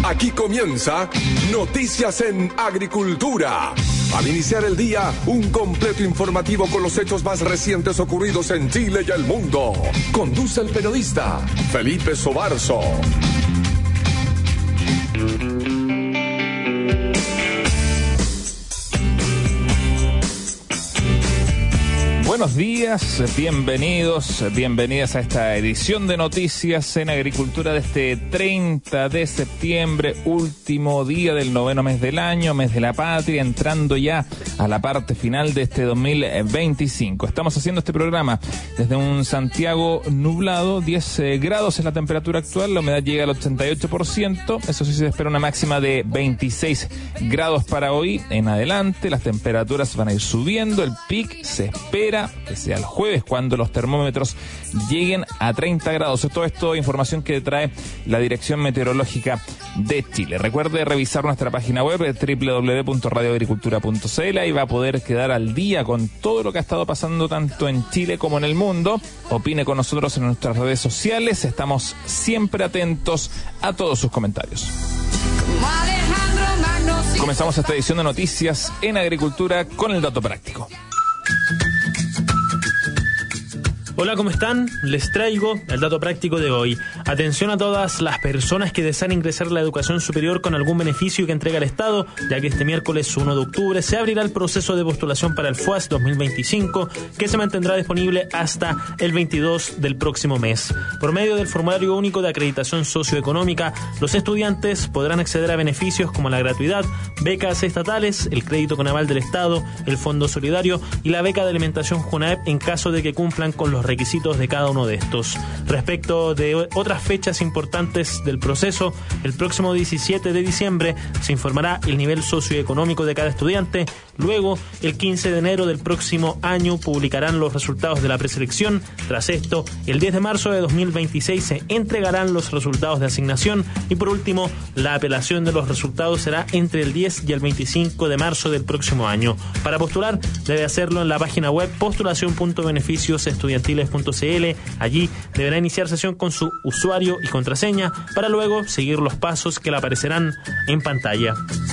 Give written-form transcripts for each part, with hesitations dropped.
Aquí comienza Noticias en Agricultura. Al iniciar el día, un completo informativo con los hechos más recientes ocurridos en Chile y el mundo. Conduce el periodista Felipe Sobarzo. Buenos días, bienvenidas a esta edición de Noticias en Agricultura de este 30 de septiembre, último día del noveno mes del año, mes de la patria, entrando ya a la parte final de este 2025. Estamos haciendo este programa desde un Santiago nublado, 10 grados es la temperatura actual, la humedad llega al 88%, eso sí se espera una máxima de 26 grados para hoy en adelante, las temperaturas van a ir subiendo, el pic se espera que sea el jueves cuando los termómetros lleguen a 30 grados. Todo esto información que trae la Dirección Meteorológica de Chile. Recuerde revisar nuestra página web www.radioagricultura.cl y va a poder quedar al día con todo lo que ha estado pasando tanto en Chile como en el mundo. Opine con nosotros en nuestras redes sociales. Estamos siempre atentos a todos sus comentarios. Comenzamos esta edición de Noticias en Agricultura con el dato práctico. Hola, ¿cómo están? Les traigo el dato práctico de hoy. Atención a todas las personas que desean ingresar a la educación superior con algún beneficio que entrega el Estado, ya que este miércoles 1 de octubre se abrirá el proceso de postulación para el FUAS 2025, que se mantendrá disponible hasta el 22 del próximo mes. Por medio del formulario único de acreditación socioeconómica, los estudiantes podrán acceder a beneficios como la gratuidad, becas estatales, el crédito con aval del Estado, el Fondo Solidario y la beca de alimentación JUNAEP en caso de que cumplan con los requisitos de cada uno de estos. Respecto de otras fechas importantes del proceso, el próximo 17 de diciembre se informará el nivel socioeconómico de cada estudiante. Luego, el 15 de enero del próximo año publicarán los resultados de la preselección. Tras esto, el 10 de marzo de 2026 se entregarán los resultados de asignación y por último, la apelación de los resultados será entre el 10 y el 25 de marzo del próximo año. Para postular, debe hacerlo en la página web postulacion.beneficiosestudiantiles.cl. Allí deberá iniciar sesión con su usuario y contraseña para luego seguir los pasos que le aparecerán en pantalla.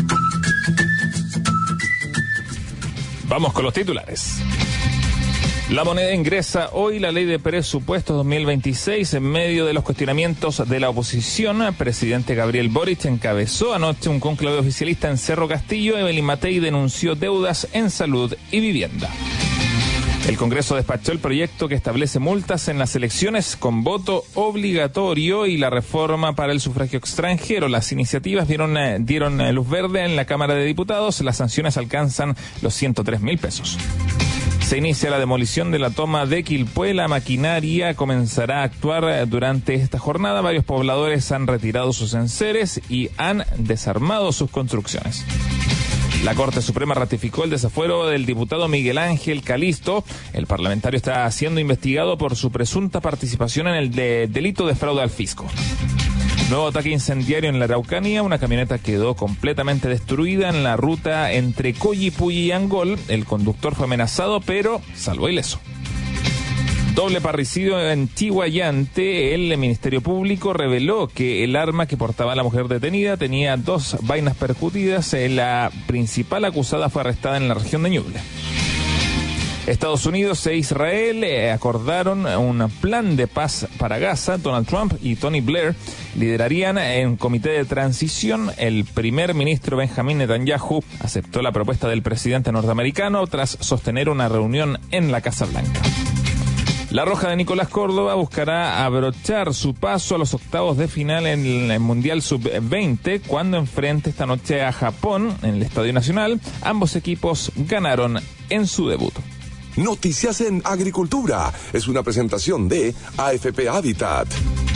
Vamos con los titulares. La Moneda ingresa hoy la Ley de Presupuestos 2026 en medio de los cuestionamientos de la oposición. El presidente Gabriel Boric encabezó anoche un cónclave oficialista en Cerro Castillo. Evelyn Matei denunció deudas en salud y vivienda. El Congreso despachó el proyecto que establece multas en las elecciones con voto obligatorio y la reforma para el sufragio extranjero. Las iniciativas dieron luz verde en la Cámara de Diputados. Las sanciones alcanzan los 103.000 pesos. Se inicia la demolición de la toma de Quilpué. La maquinaria comenzará a actuar durante esta jornada. Varios pobladores han retirado sus enseres y han desarmado sus construcciones. La Corte Suprema ratificó el desafuero del diputado Miguel Ángel Calisto. El parlamentario está siendo investigado por su presunta participación en el delito de fraude al fisco. Nuevo ataque incendiario en la Araucanía. Una camioneta quedó completamente destruida en la ruta entre Coyipulli y Angol. El conductor fue amenazado, pero salvó ileso. Doble parricidio en Chihuayante. El Ministerio Público reveló que el arma que portaba la mujer detenida tenía 2 vainas percutidas. La principal acusada fue arrestada en la región de Ñuble. Estados Unidos e Israel acordaron un plan de paz para Gaza. Donald Trump y Tony Blair liderarían en comité de transición. El primer ministro Benjamin Netanyahu aceptó la propuesta del presidente norteamericano tras sostener una reunión en la Casa Blanca. La Roja de Nicolás Córdoba buscará abrochar su paso a los octavos de final en el Mundial Sub-20 cuando enfrente esta noche a Japón en el Estadio Nacional. Ambos equipos ganaron en su debut. Noticias en Agricultura es una presentación de AFP Habitat.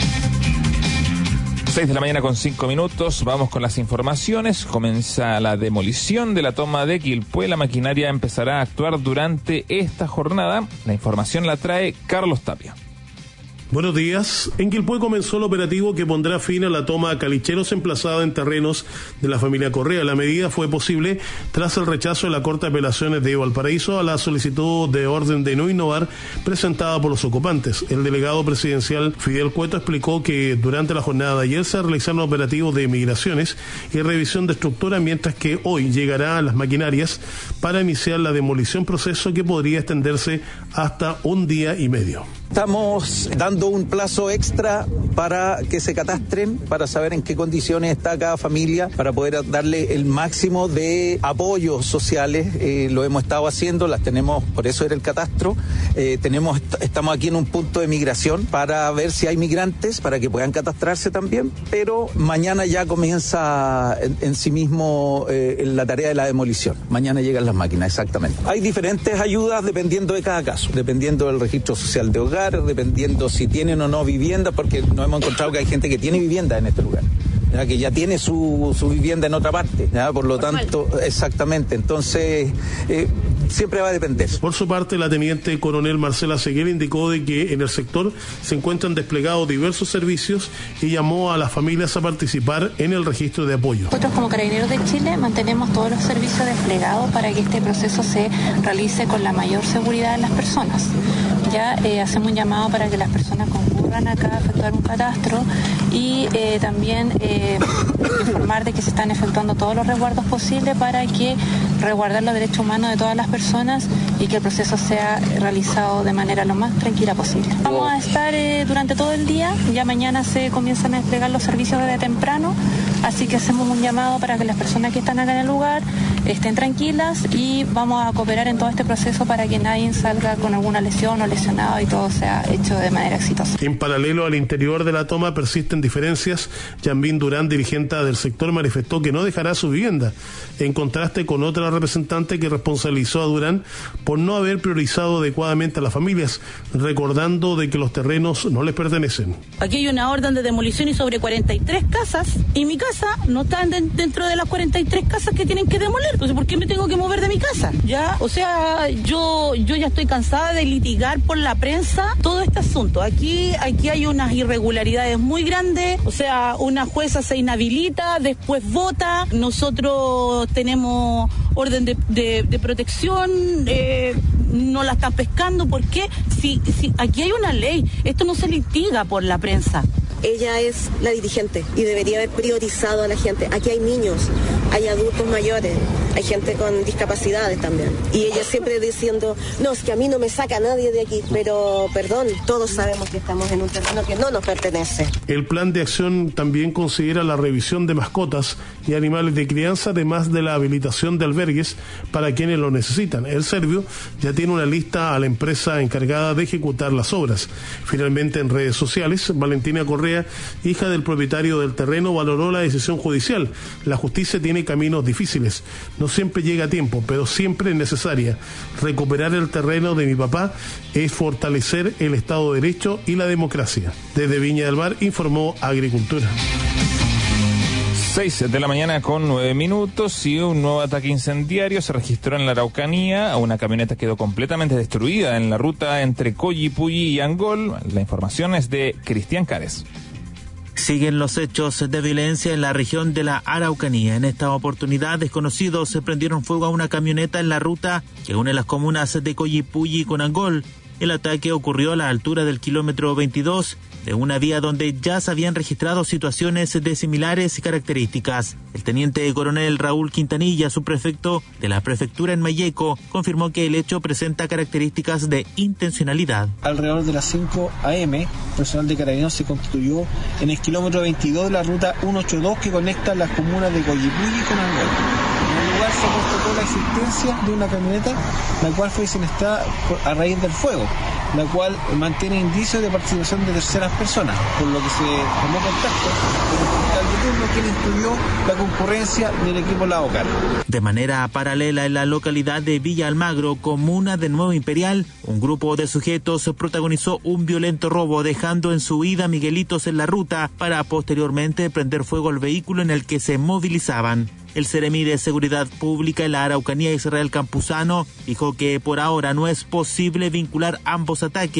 6 de la mañana con 5 minutos, vamos con las informaciones. Comienza la demolición de la toma de Quilpué. La maquinaria empezará a actuar durante esta jornada. La información la trae Carlos Tapia. Buenos días. En Quilpué comenzó el operativo que pondrá fin a la toma a calicheros emplazada en terrenos de la familia Correa. La medida fue posible tras el rechazo de la Corte de Apelaciones de Valparaíso a la solicitud de orden de no innovar presentada por los ocupantes. El delegado presidencial Fidel Cueto explicó que durante la jornada de ayer se realizaron operativos de migraciones y revisión de estructura, mientras que hoy llegará a las maquinarias para iniciar la demolición, proceso que podría extenderse hasta un día y medio. Estamos dando un plazo extra para que se catastren, para saber en qué condiciones está cada familia, para poder darle el máximo de apoyos sociales. Lo hemos estado haciendo, las tenemos, por eso era el catastro. Estamos aquí en un punto de migración para ver si hay migrantes, para que puedan catastrarse también, pero mañana ya comienza en sí mismo la tarea de la demolición. Mañana llegan las máquinas, exactamente. Hay diferentes ayudas dependiendo de cada caso, dependiendo del registro social de hogar, dependiendo si tienen o no vivienda, porque nos hemos encontrado que hay gente que tiene vivienda en este lugar, ¿ya? Que ya tiene su vivienda en otra parte, ¿ya? Por lo tanto, exactamente, entonces siempre va a depender. Por su parte, la teniente coronel Marcela Seguel indicó de que en el sector se encuentran desplegados diversos servicios y llamó a las familias a participar en el registro de apoyo. Nosotros como Carabineros de Chile mantenemos todos los servicios desplegados para que este proceso se realice con la mayor seguridad de las personas. Ya hacemos un llamado para que las personas concurran acá a efectuar un catastro y también informar de que se están efectuando todos los resguardos posibles para que resguardar los derechos humanos de todas las personas y que el proceso sea realizado de manera lo más tranquila posible. Vamos a estar durante todo el día, ya mañana se comienzan a desplegar los servicios desde temprano, así que hacemos un llamado para que las personas que están acá en el lugar estén tranquilas y vamos a cooperar en todo este proceso para que nadie salga con alguna lesión o lesionado y todo sea hecho de manera exitosa. En paralelo, al interior de la toma persisten diferencias. Yambín Durán, dirigente del sector, manifestó que no dejará su vivienda, en contraste con otra representante que responsabilizó a Durán por no haber priorizado adecuadamente a las familias, recordando de que los terrenos no les pertenecen. Aquí hay una orden de demolición y sobre 43 casas, y mi casa no está dentro de las 43 casas que tienen que demoler. Entonces, ¿por qué me tengo que mover de mi casa? ¿Ya? O sea, yo ya estoy cansada de litigar por la prensa todo este asunto. Aquí hay unas irregularidades muy grandes. O sea, una jueza se inhabilita, después vota. Nosotros tenemos orden de protección, no la están pescando. ¿Por qué? Si aquí hay una ley, esto no se litiga por la prensa. Ella es la dirigente y debería haber priorizado a la gente. Aquí hay niños, hay adultos mayores, hay gente con discapacidades también. Y ella siempre diciendo, no, es que a mí no me saca nadie de aquí. Pero, perdón, todos sabemos que estamos en un terreno que no nos pertenece. El plan de acción también considera la revisión de mascotas y animales de crianza, además de la habilitación de albergues para quienes lo necesitan. El Servio ya tiene una lista a la empresa encargada de ejecutar las obras. Finalmente, en redes sociales, Valentina Correa, hija del propietario del terreno, valoró la decisión judicial. La justicia tiene caminos difíciles. No siempre llega a tiempo, pero siempre es necesaria. Recuperar el terreno de mi papá es fortalecer el Estado de Derecho y la democracia. Desde Viña del Mar informó Agricultura. 6 de la mañana con 9 minutos y un nuevo ataque incendiario se registró en la Araucanía. Una camioneta quedó completamente destruida en la ruta entre Collipulli y Angol. La información es de Cristian Cares. Siguen los hechos de violencia en la región de la Araucanía. En esta oportunidad, desconocidos se prendieron fuego a una camioneta en la ruta que une las comunas de Collipulli con Angol. El ataque ocurrió a la altura del kilómetro 22 de una vía donde ya se habían registrado situaciones de similares características. El teniente coronel Raúl Quintanilla, subprefecto de la prefectura en Mayeco, confirmó que el hecho presenta características de intencionalidad. Alrededor de las 5 a.m., personal de Carabineros se constituyó en el kilómetro 22 de la ruta 182 que conecta las comunas de Collipulli con Angol. En el lugar se constató la existencia de una camioneta, la cual fue siniestrada a raíz del fuego, la cual mantiene indicios de participación de terceras personas, por lo que se tomó contacto con el fiscal de turno, quien instruyó la concurrencia del equipo Laocar. De manera paralela, en la localidad de Villa Almagro, comuna de Nuevo Imperial, un grupo de sujetos protagonizó un violento robo, dejando en su huida miguelitos en la ruta para posteriormente prender fuego al vehículo en el que se movilizaban. El Seremi de Seguridad Pública en la Araucanía, Israel Campuzano, dijo que por ahora no es posible vincular ambos ataques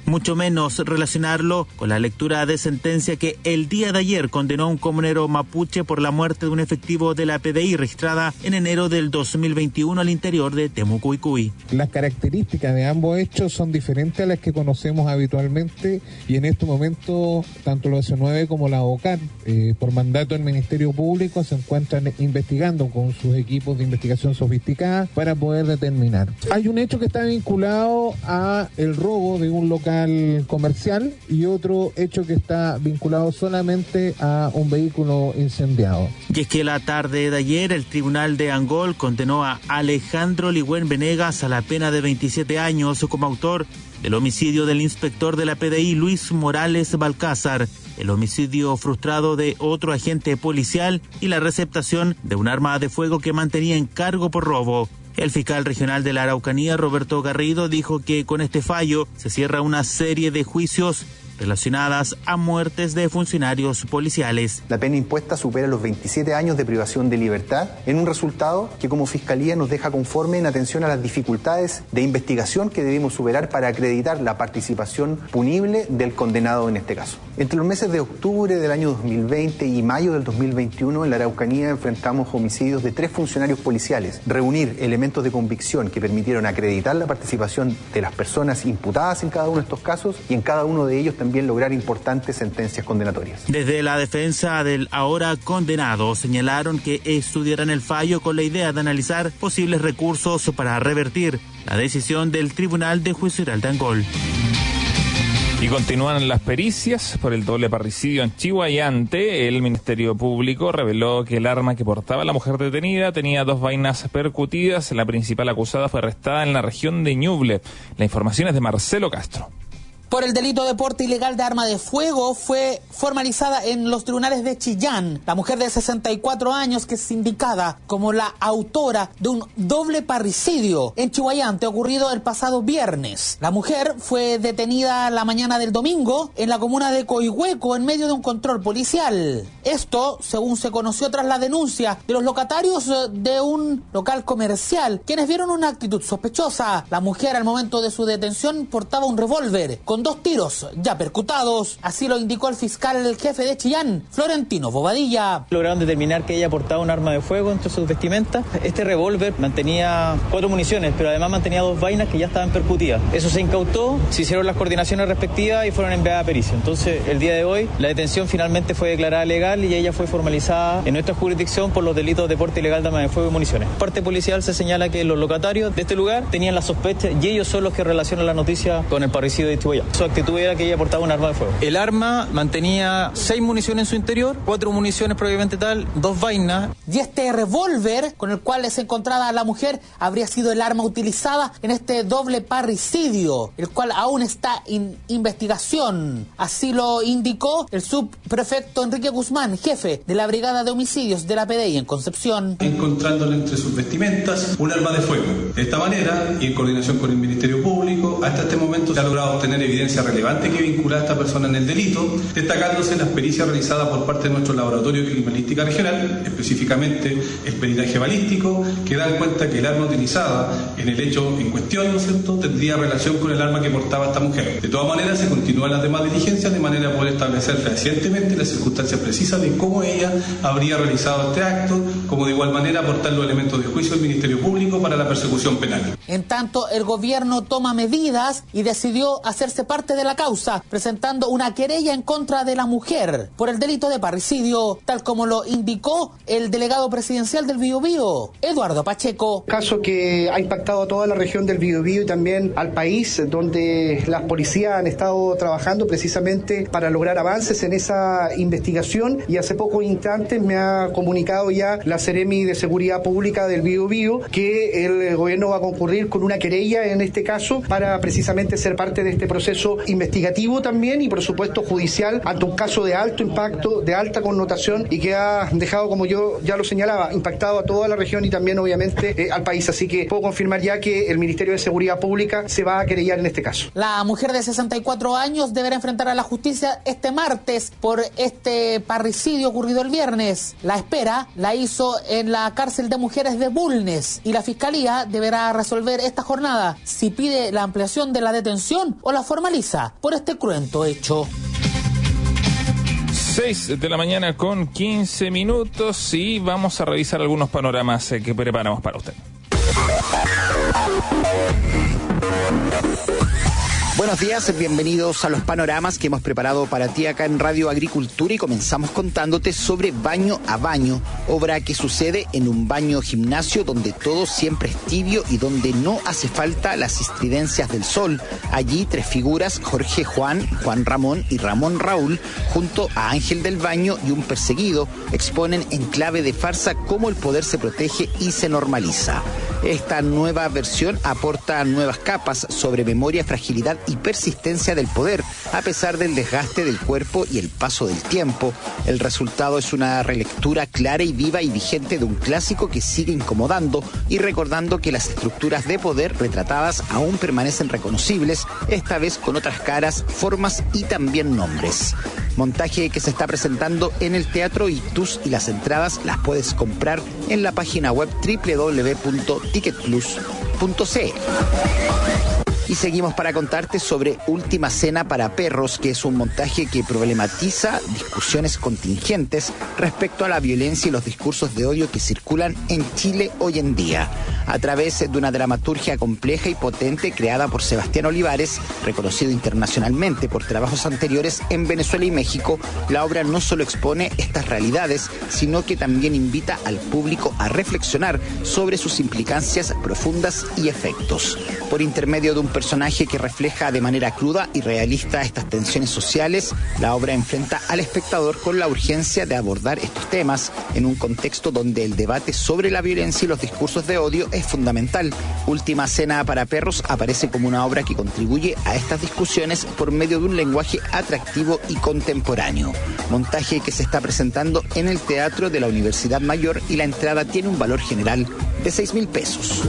mucho menos relacionarlo con la lectura de sentencia que el día de ayer condenó a un comunero mapuche por la muerte de un efectivo de la PDI registrada en enero del 2021 al interior de Temucuicui. Las características de ambos hechos son diferentes a las que conocemos habitualmente y en este momento tanto la OC9 como la OCAN, por mandato del Ministerio Público, se encuentran investigando con sus equipos de investigación sofisticada para poder determinar. Hay un hecho que está vinculado a el robo de un local comercial y otro hecho que está vinculado solamente a un vehículo incendiado. Y es que la tarde de ayer el Tribunal de Angol condenó a Alejandro Ligüen Venegas a la pena de 27 años como autor del homicidio del inspector de la PDI Luis Morales Balcázar, el homicidio frustrado de otro agente policial y la receptación de un arma de fuego que mantenía en cargo por robo. El fiscal regional de la Araucanía, Roberto Garrido, dijo que con este fallo se cierra una serie de juicios relacionadas a muertes de funcionarios policiales. La pena impuesta supera los 27 años de privación de libertad en un resultado que como Fiscalía nos deja conforme en atención a las dificultades de investigación que debemos superar para acreditar la participación punible del condenado en este caso. Entre los meses de octubre del año 2020 y mayo del 2021 en la Araucanía enfrentamos homicidios de 3 funcionarios policiales, reunir elementos de convicción que permitieron acreditar la participación de las personas imputadas en cada uno de estos casos y en cada uno de ellos también lograr importantes sentencias condenatorias. Desde la defensa del ahora condenado señalaron que estudiarán el fallo con la idea de analizar posibles recursos para revertir la decisión del Tribunal de Juicio Oral de Angol. Y continúan las pericias por el doble parricidio en Chihuayante. El Ministerio Público reveló que el arma que portaba la mujer detenida tenía 2 vainas percutidas. La principal acusada fue arrestada en la región de Ñuble. La información es de Marcelo Castro. Por el delito de porte ilegal de arma de fuego fue formalizada en los tribunales de Chillán. La mujer de 64 años que es indicada como la autora de un doble parricidio en Chihuayante ocurrido el pasado viernes. La mujer fue detenida la mañana del domingo en la comuna de Coihueco en medio de un control policial. Esto, según se conoció tras la denuncia de los locatarios de un local comercial, quienes vieron una actitud sospechosa. La mujer al momento de su detención portaba un revólver con 2 tiros ya percutados. Así lo indicó el fiscal jefe de Chillán, Florentino Bobadilla. Lograron determinar que ella portaba un arma de fuego entre sus vestimentas. Este revólver mantenía 4 municiones, pero además mantenía 2 vainas que ya estaban percutidas. Eso se incautó, se hicieron las coordinaciones respectivas y fueron enviadas a pericia. Entonces, el día de hoy, la detención finalmente fue declarada legal y ella fue formalizada en nuestra jurisdicción por los delitos de porte ilegal de arma de fuego y municiones. Parte policial se señala que los locatarios de este lugar tenían la sospecha y ellos son los que relacionan la noticia con el parricidio de Chihuahua. Su actitud era que ella portaba un arma de fuego. El arma mantenía 6 municiones en su interior, 4 municiones propiamente tal, 2 vainas. Y este revólver con el cual se encontraba la mujer habría sido el arma utilizada en este doble parricidio, el cual aún está en investigación. Así lo indicó el subprefecto Enrique Guzmán, jefe de la Brigada de Homicidios de la PDI en Concepción. Encontrándole entre sus vestimentas un arma de fuego. De esta manera, y en coordinación con el Ministerio Público, hasta este momento se ha logrado obtener evidencia relevante que vincula a esta persona en el delito, destacándose las pericias realizadas por parte de nuestro laboratorio de criminalística regional, específicamente el peritaje balístico, que dan cuenta que el arma utilizada en el hecho en cuestión, ¿no es cierto?, tendría relación con el arma que portaba esta mujer. De todas maneras, se continúan las demás diligencias de manera a poder establecer fehacientemente las circunstancias precisas de cómo ella habría realizado este acto, como de igual manera aportar los elementos de juicio del Ministerio Público para la persecución penal. En tanto, el gobierno toma medidas y decidió hacerse parte de la causa, presentando una querella en contra de la mujer por el delito de parricidio, tal como lo indicó el delegado presidencial del Biobío, Eduardo Pacheco. Caso que ha impactado a toda la región del Biobío y también al país, donde las policías han estado trabajando precisamente para lograr avances en esa investigación, y hace pocos instantes me ha comunicado ya la Seremi de Seguridad Pública del Biobío que el gobierno va a concurrir con una querella en este caso para precisamente ser parte de este proceso investigativo también y por supuesto judicial ante un caso de alto impacto, de alta connotación y que ha dejado, como yo ya lo señalaba, impactado a toda la región y también obviamente al país. Así que puedo confirmar ya que el Ministerio de Seguridad Pública se va a querellar en este caso. La mujer de 64 años deberá enfrentar a la justicia este martes por este parricidio ocurrido el viernes. La espera la hizo en la cárcel de mujeres de Bulnes y la Fiscalía deberá resolver esta jornada si pide la ampliación de la detención o la forma normaliza por este cruento hecho. 6 de la mañana con 15 minutos y vamos a revisar algunos panoramas que preparamos para usted. Buenos días, bienvenidos a los panoramas que hemos preparado para ti acá en Radio Agricultura y comenzamos contándote sobre Baño a Baño, obra que sucede en un baño gimnasio donde todo siempre es tibio y donde no hace falta las estridencias del sol. Allí 3 figuras, Jorge Juan, Juan Ramón y Ramón Raúl, junto a Ángel del Baño y un perseguido, exponen en clave de farsa cómo el poder se protege y se normaliza. Esta nueva versión aporta nuevas capas sobre memoria, fragilidad y persistencia del poder, a pesar del desgaste del cuerpo y el paso del tiempo. El resultado es una relectura clara y viva y vigente de un clásico que sigue incomodando y recordando que las estructuras de poder retratadas aún permanecen reconocibles, esta vez con otras caras, formas y también nombres. Montaje que se está presentando en el Teatro Ictus y las entradas las puedes comprar en la página web www.ticketplus.cl. Y seguimos para contarte sobre Última Cena para Perros, que es un montaje que problematiza discusiones contingentes respecto a la violencia y los discursos de odio que circulan en Chile hoy en día. A través de una dramaturgia compleja y potente creada por Sebastián Olivares, reconocido internacionalmente por trabajos anteriores en Venezuela y México, la obra no solo expone estas realidades, sino que también invita al público a reflexionar sobre sus implicancias profundas y efectos. Por intermedio de un personaje que refleja de manera cruda y realista estas tensiones sociales, la obra enfrenta al espectador con la urgencia de abordar estos temas en un contexto donde el debate sobre la violencia y los discursos de odio es fundamental. Última Cena para Perros aparece como una obra que contribuye a estas discusiones por medio de un lenguaje atractivo y contemporáneo. Montaje que se está presentando en el Teatro de la Universidad Mayor y la entrada tiene un valor general de 6.000 pesos.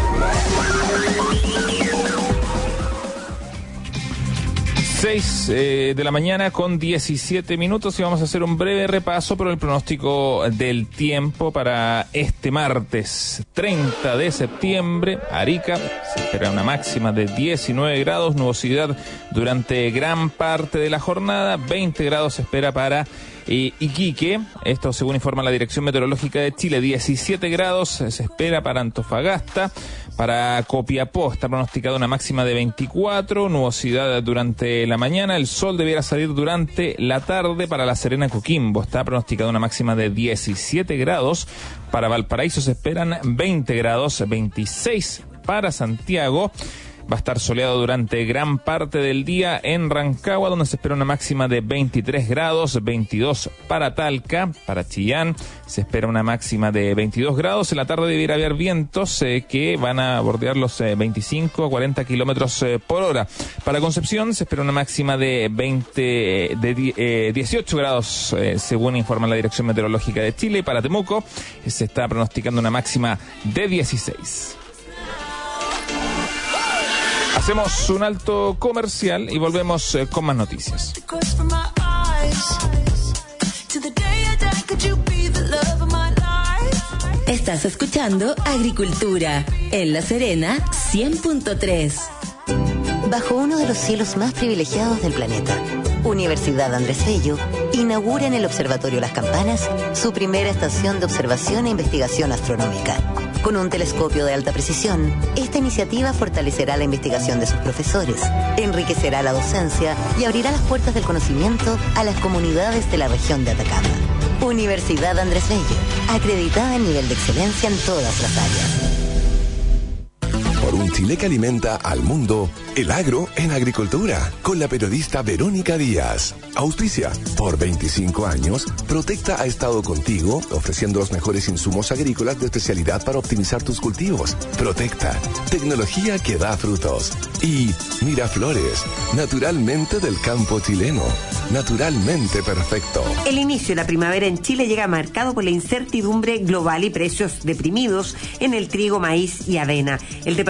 6 de la mañana con 17 minutos y vamos a hacer un breve repaso por el pronóstico del tiempo para este martes 30 de septiembre. Arica, se espera una máxima de 19 grados, nubosidad durante gran parte de la jornada, 20 grados se espera para Iquique, esto según informa la Dirección Meteorológica de Chile, 17 grados se espera para Antofagasta. Para Copiapó está pronosticada una máxima de 24, nubosidad durante la mañana, el sol debiera salir durante la tarde. Para La Serena, Coquimbo está pronosticada una máxima de 17 grados, para Valparaíso se esperan 20 grados, 26 para Santiago. Va a estar soleado durante gran parte del día en Rancagua, donde se espera una máxima de 23 grados, 22 para Talca. Para Chillán se espera una máxima de 22 grados. En la tarde debiera haber vientos que van a bordear los 25 a 40 kilómetros por hora. Para Concepción se espera una máxima de 18 grados, según informa la Dirección Meteorológica de Chile. Y para Temuco se está pronosticando una máxima de 16. Hacemos un alto comercial y volvemos con más noticias. Estás escuchando Agricultura en La Serena 100.3. Bajo uno de los cielos más privilegiados del planeta, Universidad Andrés Bello inaugura en el Observatorio Las Campanas su primera estación de observación e investigación astronómica. Con un telescopio de alta precisión, esta iniciativa fortalecerá la investigación de sus profesores, enriquecerá la docencia y abrirá las puertas del conocimiento a las comunidades de la región de Atacama. Universidad Andrés Bello, acreditada en nivel de excelencia en todas las áreas. Por un Chile que alimenta al mundo, el agro en agricultura, con la periodista Verónica Díaz. Auspicia. Por 25 años, Protecta ha estado contigo, ofreciendo los mejores insumos agrícolas de especialidad para optimizar tus cultivos. Protecta, tecnología que da frutos. Y Miraflores, naturalmente del campo chileno, naturalmente perfecto. El inicio de la primavera en Chile llega marcado por la incertidumbre global y precios deprimidos en el trigo, maíz y avena. El Departamento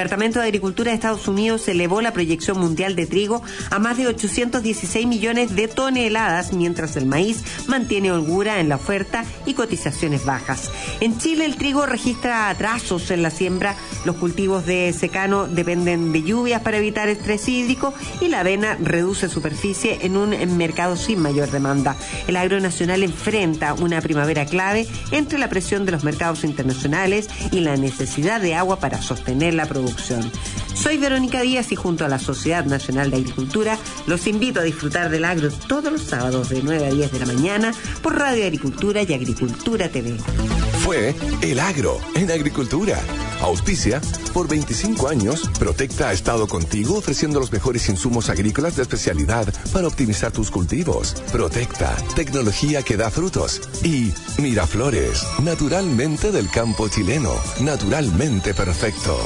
Departamento de Agricultura de Estados Unidos elevó la proyección mundial de trigo a más de 816 millones de toneladas, mientras el maíz mantiene holgura en la oferta y cotizaciones bajas. En Chile, el trigo registra atrasos en la siembra. Los cultivos de secano dependen de lluvias para evitar estrés hídrico y la avena reduce superficie en un mercado sin mayor demanda. El agro nacional enfrenta una primavera clave entre la presión de los mercados internacionales y la necesidad de agua para sostener la producción. Soy Verónica Díaz y junto a la Sociedad Nacional de Agricultura los invito a disfrutar del agro todos los sábados de 9 a 10 de la mañana por Radio Agricultura y Agricultura TV. Fue El Agro en Agricultura. Auspicia, por 25 años, Protecta ha estado contigo ofreciendo los mejores insumos agrícolas de especialidad para optimizar tus cultivos. Protecta, tecnología que da frutos. Y Miraflores, naturalmente del campo chileno, naturalmente perfecto.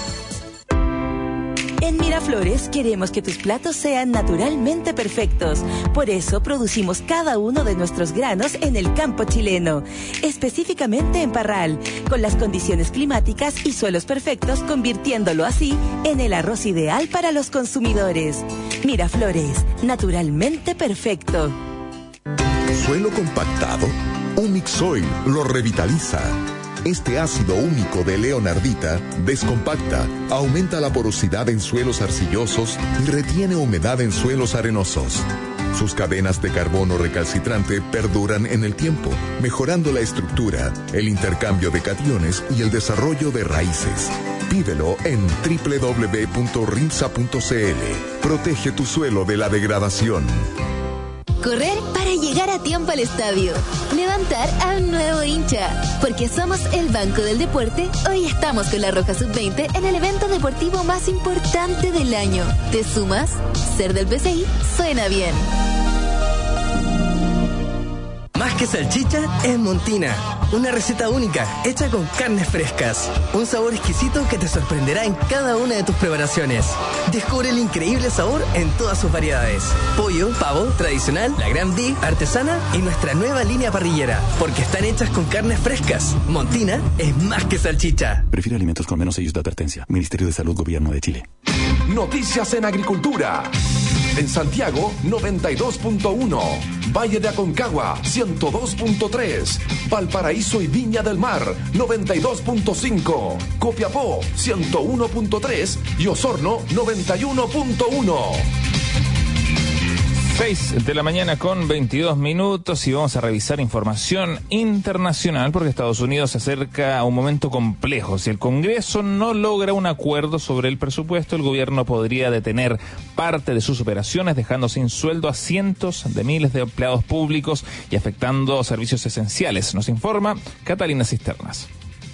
En Miraflores queremos que tus platos sean naturalmente perfectos. Por eso producimos cada uno de nuestros granos en el campo chileno, específicamente en Parral, con las condiciones climáticas y suelos perfectos, convirtiéndolo así en el arroz ideal para los consumidores. Miraflores, naturalmente perfecto. Suelo compactado, Umixoil lo revitaliza. Este ácido único de leonardita descompacta, aumenta la porosidad en suelos arcillosos y retiene humedad en suelos arenosos. Sus cadenas de carbono recalcitrante perduran en el tiempo, mejorando la estructura, el intercambio de cationes y el desarrollo de raíces. Pídelo en www.rimsa.cl. Protege tu suelo de la degradación. Correr para llegar a tiempo al estadio. Levantar a un nuevo hincha. Porque somos el Banco del Deporte, hoy estamos con la Roja Sub-20 en el evento deportivo más importante del año. ¿Te sumas? Ser del PCI suena bien. Más que salchicha, es Montina. Una receta única, hecha con carnes frescas. Un sabor exquisito que te sorprenderá en cada una de tus preparaciones. Descubre el increíble sabor en todas sus variedades. Pollo, pavo, tradicional, la Gran D, artesana y nuestra nueva línea parrillera. Porque están hechas con carnes frescas. Montina es más que salchicha. Prefiere alimentos con menos sellos de advertencia. Ministerio de Salud, Gobierno de Chile. Noticias en Agricultura. En Santiago, 92.1. Valle de Aconcagua, 102.3. Valparaíso y Viña del Mar, 92.5. Copiapó, 101.3. Y Osorno, 91.1. 6 de la mañana con 22 minutos y vamos a revisar información internacional porque Estados Unidos se acerca a un momento complejo. Si el Congreso no logra un acuerdo sobre el presupuesto, el gobierno podría detener parte de sus operaciones, dejando sin sueldo a cientos de miles de empleados públicos y afectando servicios esenciales. Nos informa Catalina Cisternas.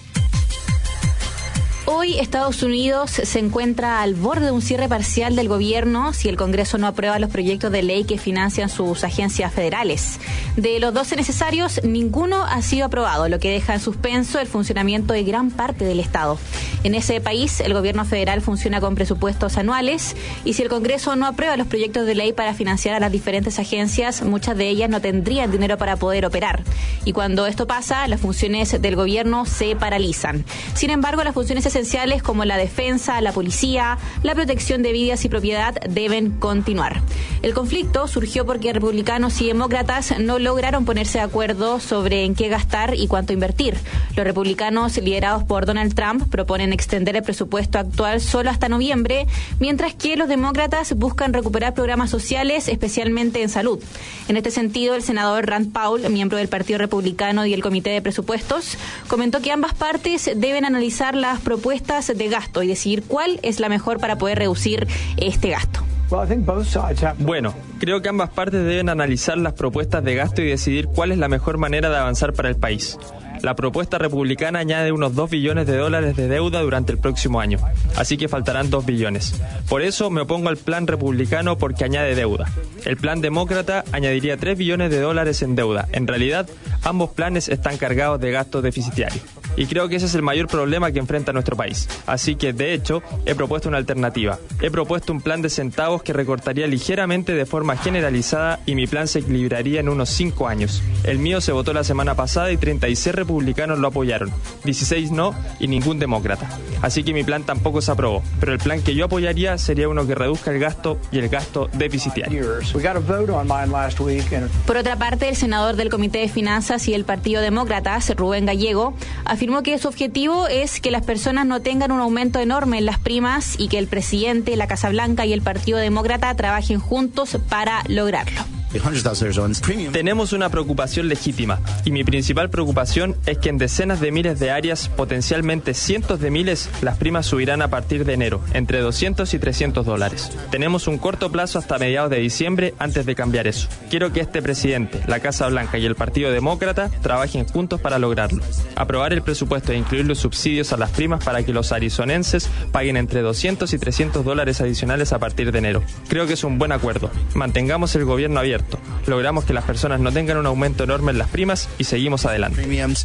Hoy Estados Unidos se encuentra al borde de un cierre parcial del gobierno si el Congreso no aprueba los proyectos de ley que financian sus agencias federales. De los 12 necesarios, ninguno ha sido aprobado, lo que deja en suspenso el funcionamiento de gran parte del Estado. En ese país, el gobierno federal funciona con presupuestos anuales y si el Congreso no aprueba los proyectos de ley para financiar a las diferentes agencias, muchas de ellas no tendrían dinero para poder operar. Y cuando esto pasa, las funciones del gobierno se paralizan. Sin embargo, las funciones esenciales como la defensa, la policía, la protección de vidas y propiedad deben continuar. El conflicto surgió porque republicanos y demócratas no lograron ponerse de acuerdo sobre en qué gastar y cuánto invertir. Los republicanos, liderados por Donald Trump, proponen extender el presupuesto actual solo hasta noviembre, mientras que los demócratas buscan recuperar programas sociales, especialmente en salud. En este sentido, el senador Rand Paul, miembro del Partido Republicano y el Comité de Presupuestos, comentó que ambas partes deben analizar las propuestas de gasto y decidir cuál es la mejor para poder reducir este gasto. Bueno, creo que ambas partes deben analizar las propuestas de gasto y decidir cuál es la mejor manera de avanzar para el país. La propuesta republicana añade unos $2 billones de deuda durante el próximo año, así que faltarán 2 billones. Por eso me opongo al plan republicano porque añade deuda. El plan demócrata añadiría $3 billones en deuda. En realidad, ambos planes están cargados de gastos deficitarios. Y creo que ese es el mayor problema que enfrenta nuestro país. Así que, de hecho, he propuesto una alternativa. He propuesto un plan de centavos que recortaría ligeramente de forma generalizada y mi plan se equilibraría en unos 5 años. El mío se votó la semana pasada y 36 republicanos lo apoyaron, 16 no y ningún demócrata. Así que mi plan tampoco se aprobó, pero el plan que yo apoyaría sería uno que reduzca el gasto y el gasto deficitario. Por otra parte, el senador del Comité de Finanzas y el Partido Demócratas, Rubén Gallego, afirmó que su objetivo es que las personas no tengan un aumento enorme en las primas y que el presidente, la Casa Blanca y el Partido Demócrata trabajen juntos para lograrlo. Tenemos una preocupación legítima y mi principal preocupación es que en decenas de miles de áreas, potencialmente cientos de miles, las primas subirán a partir de enero, entre $200 y $300. Tenemos un corto plazo hasta mediados de diciembre antes de cambiar eso. Quiero que este presidente, la Casa Blanca y el Partido Demócrata trabajen juntos para lograrlo. Aprobar el presupuesto e incluir los subsidios a las primas para que los arizonenses paguen entre $200 y $300 adicionales a partir de enero. Creo que es un buen acuerdo. Mantengamos el gobierno abierto. Logramos que las personas no tengan un aumento enorme en las primas y seguimos adelante.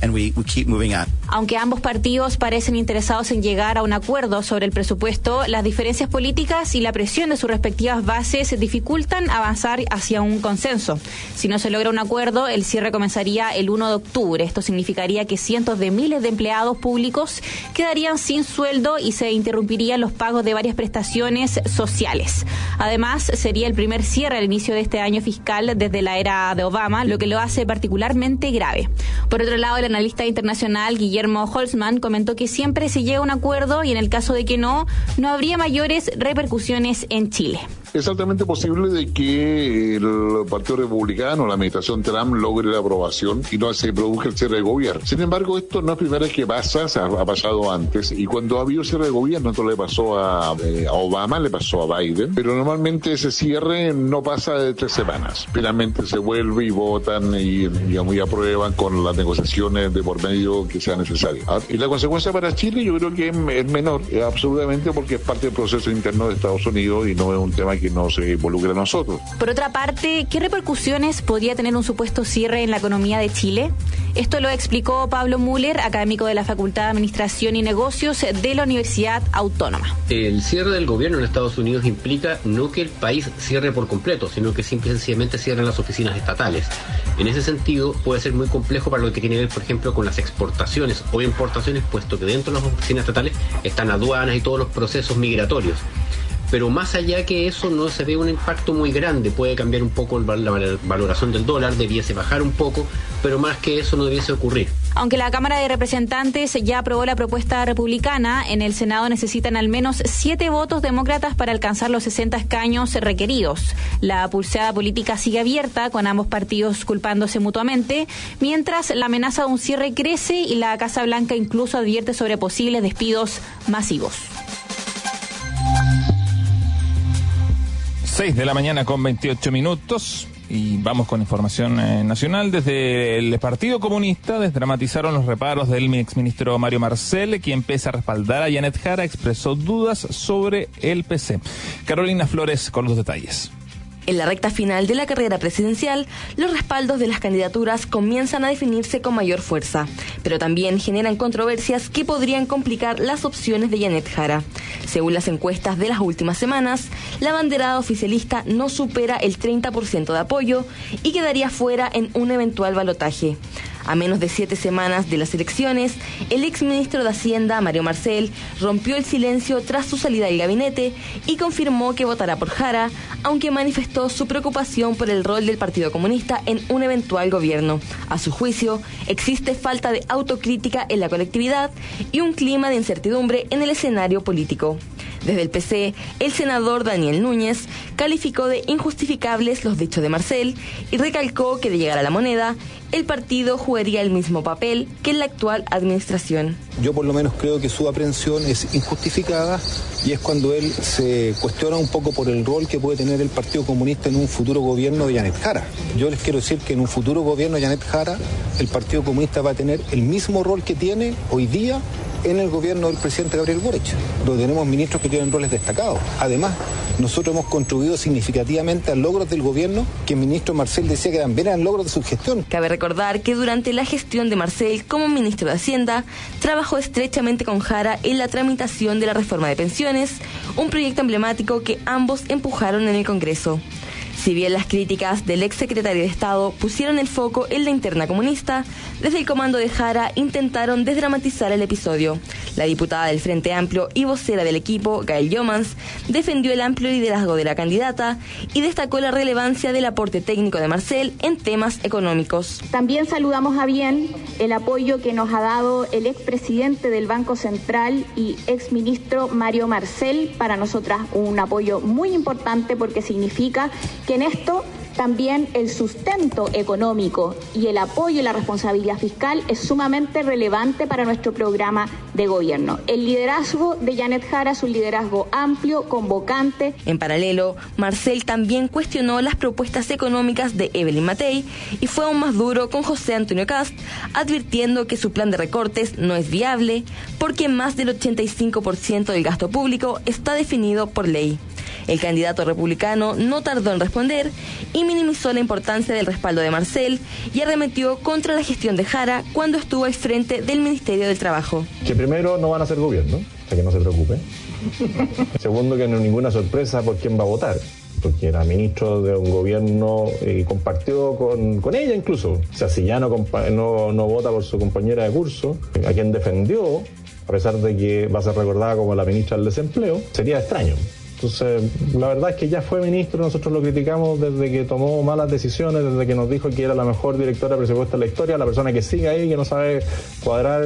Aunque ambos partidos parecen interesados en llegar a un acuerdo sobre el presupuesto, las diferencias políticas y la presión de sus respectivas bases dificultan avanzar hacia un consenso. Si no se logra un acuerdo, el cierre comenzaría el 1 de octubre. Esto significaría que cientos de miles de empleados públicos quedarían sin sueldo y se interrumpirían los pagos de varias prestaciones sociales. Además, sería el primer cierre al inicio de este año fiscal desde la era de Obama, lo que lo hace particularmente grave. Por otro lado, el analista internacional Guillermo Holzman comentó que siempre se llega a un acuerdo y en el caso de que no habría mayores repercusiones en Chile. Es altamente posible de que el Partido Republicano, la administración Trump, logre la aprobación y no se produzca el cierre de gobierno. Sin embargo, esto no es primera vez que pasa, ha pasado antes, y cuando ha habido cierre de gobierno, esto le pasó a Obama, le pasó a Biden, pero normalmente ese cierre no pasa de 3 semanas. Finalmente se vuelve y votan y aprueban con las negociaciones de por medio que sea necesario. Y la consecuencia para Chile yo creo que es menor, absolutamente, porque es parte del proceso interno de Estados Unidos y no es un tema que no se involucra a nosotros. Por otra parte, ¿qué repercusiones podría tener un supuesto cierre en la economía de Chile? Esto lo explicó Pablo Müller, académico de la Facultad de Administración y Negocios de la Universidad Autónoma. El cierre del gobierno en Estados Unidos implica no que el país cierre por completo, sino que simple y sencillamente cierren las oficinas estatales. En ese sentido, puede ser muy complejo para lo que tiene que ver, por ejemplo, con las exportaciones o importaciones, puesto que dentro de las oficinas estatales están aduanas y todos los procesos migratorios. Pero más allá que eso no se ve un impacto muy grande. Puede cambiar un poco la valoración del dólar, debiese bajar un poco, pero más que eso no debiese ocurrir. Aunque la Cámara de Representantes ya aprobó la propuesta republicana, en el Senado necesitan al menos 7 votos demócratas para alcanzar los 60 escaños requeridos. La pulseada política sigue abierta, con ambos partidos culpándose mutuamente, mientras la amenaza de un cierre crece y la Casa Blanca incluso advierte sobre posibles despidos masivos. 6 de la mañana con 28 minutos y vamos con información nacional. Desde el Partido Comunista desdramatizaron los reparos del exministro Mario Marcel, quien pese a respaldar a Janet Jara expresó dudas sobre el PC. Carolina Flores con los detalles. En la recta final de la carrera presidencial, los respaldos de las candidaturas comienzan a definirse con mayor fuerza, pero también generan controversias que podrían complicar las opciones de Janet Jara. Según las encuestas de las últimas semanas, la banderada oficialista no supera el 30% de apoyo y quedaría fuera en un eventual balotaje. A menos de 7 semanas de las elecciones, el exministro de Hacienda, Mario Marcel, rompió el silencio tras su salida del gabinete y confirmó que votará por Jara, aunque manifestó su preocupación por el rol del Partido Comunista en un eventual gobierno. A su juicio, existe falta de autocrítica en la colectividad y un clima de incertidumbre en el escenario político. Desde el PC, el senador Daniel Núñez calificó de injustificables los dichos de Marcel y recalcó que de llegar a la moneda, el partido jugaría el mismo papel que en la actual administración. Yo por lo menos creo que su aprehensión es injustificada y es cuando él se cuestiona un poco por el rol que puede tener el Partido Comunista en un futuro gobierno de Janet Jara. Yo les quiero decir que en un futuro gobierno de Janet Jara, el Partido Comunista va a tener el mismo rol que tiene hoy día en el gobierno del presidente Gabriel Boric, donde tenemos ministros que tienen roles destacados. Además, nosotros hemos contribuido significativamente a logros del gobierno que el ministro Marcel decía que también eran logros de su gestión. Cabe recordar que durante la gestión de Marcel como ministro de Hacienda, trabajó estrechamente con Jara en la tramitación de la reforma de pensiones, un proyecto emblemático que ambos empujaron en el Congreso. Si bien las críticas del exsecretario de Estado pusieron el foco en la interna comunista, desde el comando de Jara intentaron desdramatizar el episodio. La diputada del Frente Amplio y vocera del equipo, Gael Jomans, defendió el amplio liderazgo de la candidata y destacó la relevancia del aporte técnico de Marcel en temas económicos. También saludamos a bien el apoyo que nos ha dado el expresidente del Banco Central y exministro Mario Marcel. Para nosotras un apoyo muy importante porque significa que en esto también el sustento económico y el apoyo y la responsabilidad fiscal es sumamente relevante para nuestro programa de gobierno. El liderazgo de Janet Jara es un liderazgo amplio, convocante. En paralelo, Marcel también cuestionó las propuestas económicas de Evelyn Matei y fue aún más duro con José Antonio Kast, advirtiendo que su plan de recortes no es viable porque más del 85% del gasto público está definido por ley. El candidato republicano no tardó en responder y minimizó la importancia del respaldo de Marcel y arremetió contra la gestión de Jara cuando estuvo al frente del Ministerio del Trabajo. Que primero no van a ser gobierno, o sea que no se preocupe. Segundo, que no hay ninguna sorpresa por quién va a votar, porque era ministro de un gobierno y compartió con ella incluso. O sea, si ya no vota por su compañera de curso, a quien defendió, a pesar de que va a ser recordada como la ministra del desempleo, sería extraño. Entonces, la verdad es que ya fue ministro, nosotros lo criticamos desde que tomó malas decisiones, desde que nos dijo que era la mejor directora de presupuesto de la historia, la persona que sigue ahí, que no sabe cuadrar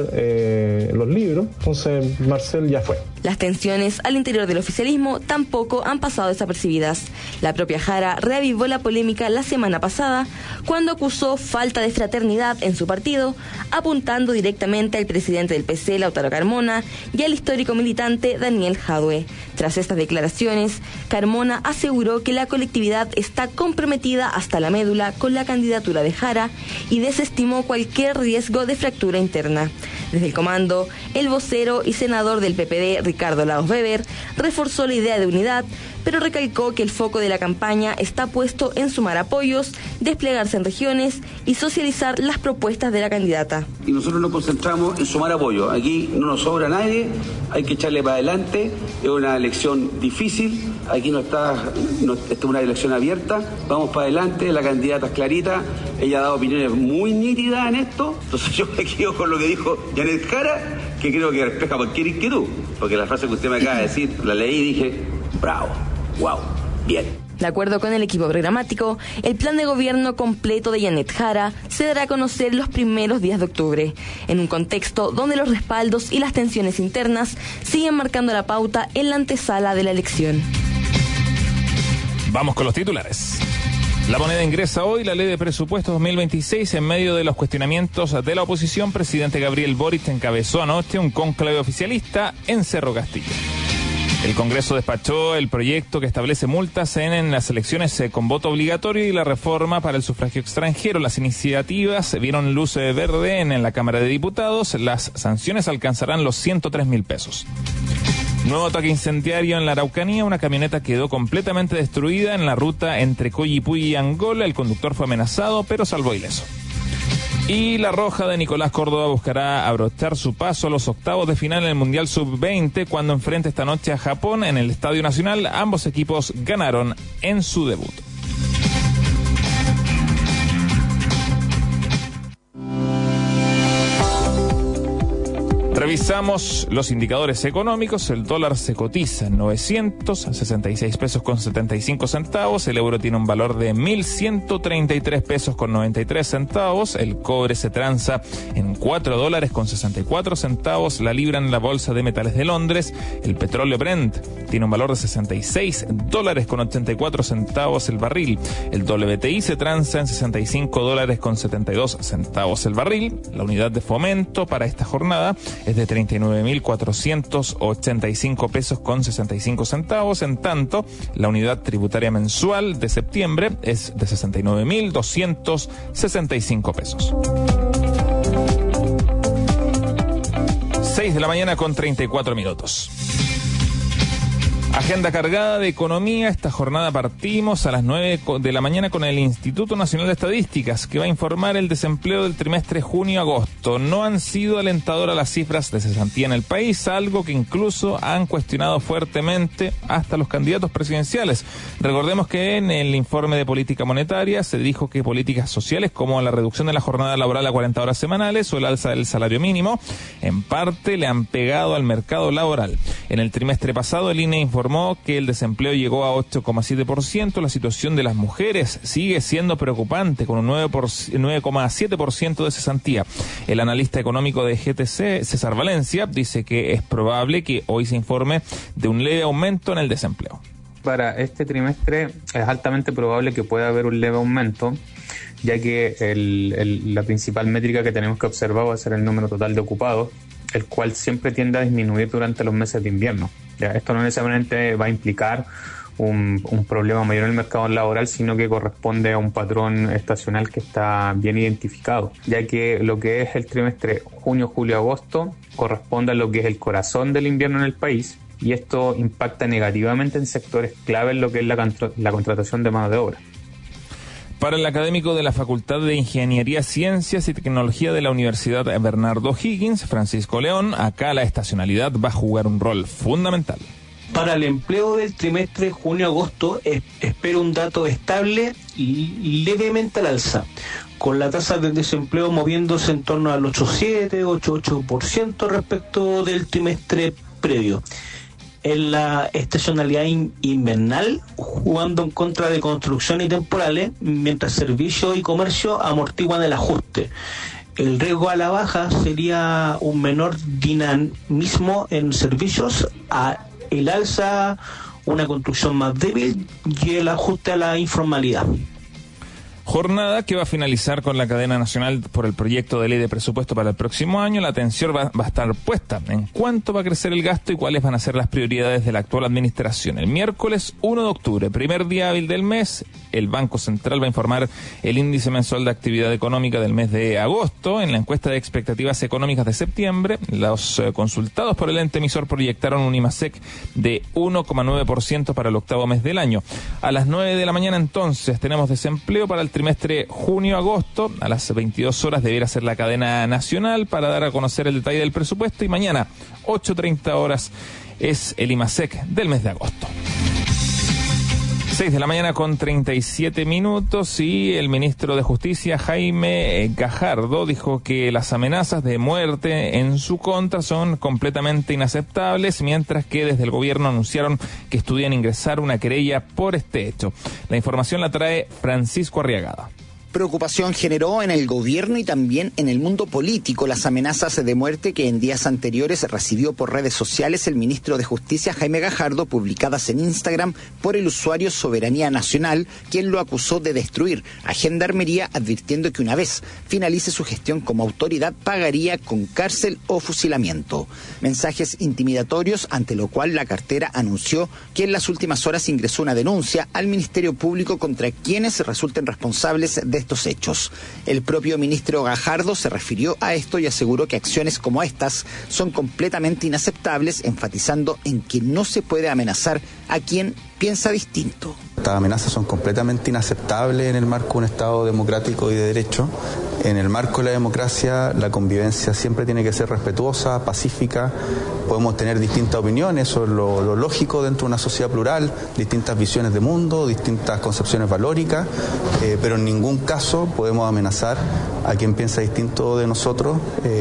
los libros. Entonces, Marcel ya fue. Las tensiones al interior del oficialismo tampoco han pasado desapercibidas. La propia Jara reavivó la polémica la semana pasada cuando acusó falta de fraternidad en su partido, apuntando directamente al presidente del PC, Lautaro Carmona, y al histórico militante Daniel Jadue. Tras estas declaraciones, Carmona aseguró que la colectividad está comprometida hasta la médula con la candidatura de Jara y desestimó cualquier riesgo de fractura interna. Desde el comando, el vocero y senador del PPD, Ricardo Lagos Weber, reforzó la idea de unidad, pero recalcó que el foco de la campaña está puesto en sumar apoyos, desplegarse en regiones y socializar las propuestas de la candidata. Y nosotros nos concentramos en sumar apoyo. Aquí no nos sobra nadie, hay que echarle para adelante. Es una elección difícil, aquí esta es una elección abierta. Vamos para adelante, la candidata es clarita, ella ha dado opiniones muy nítidas en esto. Entonces yo me quedo con lo que dijo Janet Jara, que creo que refleja cualquier inquietud, porque la frase que usted me acaba de decir, la leí y dije, bravo. ¡Wow! Bien. De acuerdo con el equipo programático, el plan de gobierno completo de Janet Jara se dará a conocer los primeros días de octubre, en un contexto donde los respaldos y las tensiones internas siguen marcando la pauta en la antesala de la elección. Vamos con los titulares. La moneda ingresa hoy la ley de presupuestos 2026 en medio de los cuestionamientos de la oposición. Presidente Gabriel Boric encabezó anoche un cónclave oficialista en Cerro Castillo. El Congreso despachó el proyecto que establece multas en las elecciones con voto obligatorio y la reforma para el sufragio extranjero. Las iniciativas vieron luz verde en la Cámara de Diputados. Las sanciones alcanzarán los 103.000 pesos. Nuevo ataque incendiario en la Araucanía. Una camioneta quedó completamente destruida en la ruta entre Coyipulli y Angola. El conductor fue amenazado, pero salvó ileso. Y la Roja de Nicolás Córdoba buscará abrochar su paso a los octavos de final en el Mundial Sub-20 cuando enfrente esta noche a Japón en el Estadio Nacional. Ambos equipos ganaron en su debut. Revisamos los indicadores económicos. El dólar se cotiza en 966 pesos con 75 centavos. El euro tiene un valor de 1.133 pesos con 93 centavos. El cobre se transa en 4 dólares con 64 centavos. La libra en la bolsa de metales de Londres. El petróleo Brent tiene un valor de 66 dólares con 84 centavos el barril. El WTI se transa en 65 dólares con 72 centavos el barril. La unidad de fomento para esta jornada es de 39.485 pesos con 65 centavos. En tanto, la unidad tributaria mensual de septiembre es de 69.265 pesos. 6 de la mañana con 34 minutos. Agenda cargada de economía. Esta jornada partimos a las 9 de la mañana con el Instituto Nacional de Estadísticas, que va a informar el desempleo del trimestre junio-agosto. No han sido alentadoras las cifras de cesantía en el país, algo que incluso han cuestionado fuertemente hasta los candidatos presidenciales. Recordemos que en el informe de política monetaria se dijo que políticas sociales como la reducción de la jornada laboral a 40 horas semanales o el alza del salario mínimo, en parte le han pegado al mercado laboral. En el trimestre pasado el INE informó que el desempleo llegó a 8,7%. La situación de las mujeres sigue siendo preocupante, con un 9,7% de cesantía. El analista económico de GTC, César Valencia, dice que es probable que hoy se informe de un leve aumento en el desempleo. Para este trimestre es altamente probable que pueda haber un leve aumento, ya que la principal métrica que tenemos que observar va a ser el número total de ocupados, el cual siempre tiende a disminuir durante los meses de invierno. Ya, esto no necesariamente va a implicar un problema mayor en el mercado laboral, sino que corresponde a un patrón estacional que está bien identificado, ya que lo que es el trimestre junio, julio, agosto corresponde a lo que es el corazón del invierno en el país, y esto impacta negativamente en sectores clave en lo que es la contratación de mano de obra. Para el académico de la Facultad de Ingeniería, Ciencias y Tecnología de la Universidad Bernardo Higgins, Francisco León, acá la estacionalidad va a jugar un rol fundamental. Para el empleo del trimestre junio-agosto espero un dato estable y levemente al alza, con la tasa de desempleo moviéndose en torno al 8,7, 8,8% respecto del trimestre previo. En la estacionalidad invernal, jugando en contra de construcción y temporales, mientras servicios y comercio amortiguan el ajuste. El riesgo a la baja sería un menor dinamismo en servicios, el alza, una construcción más débil y el ajuste a la informalidad. Jornada que va a finalizar con la cadena nacional por el proyecto de ley de presupuesto para el próximo año. La atención va a estar puesta en cuánto va a crecer el gasto y cuáles van a ser las prioridades de la actual administración. El miércoles 1 de octubre, primer día hábil del mes, el Banco Central va a informar el índice mensual de actividad económica del mes de agosto. En la encuesta de expectativas económicas de septiembre, los consultados por el ente emisor proyectaron un IMASEC de 1,9% para el octavo mes del año. A las 9 de la mañana entonces tenemos desempleo para el trimestre junio-agosto. A las 22 horas debiera ser la cadena nacional para dar a conocer el detalle del presupuesto, y mañana 8:30 horas es el IMASEC del mes de agosto. 6 de la mañana con 37 minutos y el ministro de Justicia, Jaime Gajardo, dijo que las amenazas de muerte en su contra son completamente inaceptables, mientras que desde el gobierno anunciaron que estudian ingresar una querella por este hecho. La información la trae Francisco Arriagada. Preocupación generó en el gobierno y también en el mundo político las amenazas de muerte que en días anteriores recibió por redes sociales el ministro de Justicia, Jaime Gajardo, publicadas en Instagram por el usuario Soberanía Nacional, quien lo acusó de destruir a Gendarmería, advirtiendo que una vez finalice su gestión como autoridad pagaría con cárcel o fusilamiento. Mensajes intimidatorios, ante lo cual la cartera anunció que en las últimas horas ingresó una denuncia al Ministerio Público contra quienes resulten responsables de estos hechos. El propio ministro Gajardo se refirió a esto y aseguró que acciones como estas son completamente inaceptables, enfatizando en que no se puede amenazar a quien piensa distinto. Estas amenazas son completamente inaceptables en el marco de un Estado democrático y de derecho. En el marco de la democracia, la convivencia siempre tiene que ser respetuosa, pacífica. Podemos tener distintas opiniones, eso es lo lógico dentro de una sociedad plural, distintas visiones de mundo, distintas concepciones valóricas, pero en ningún caso podemos amenazar a quien piensa distinto de nosotros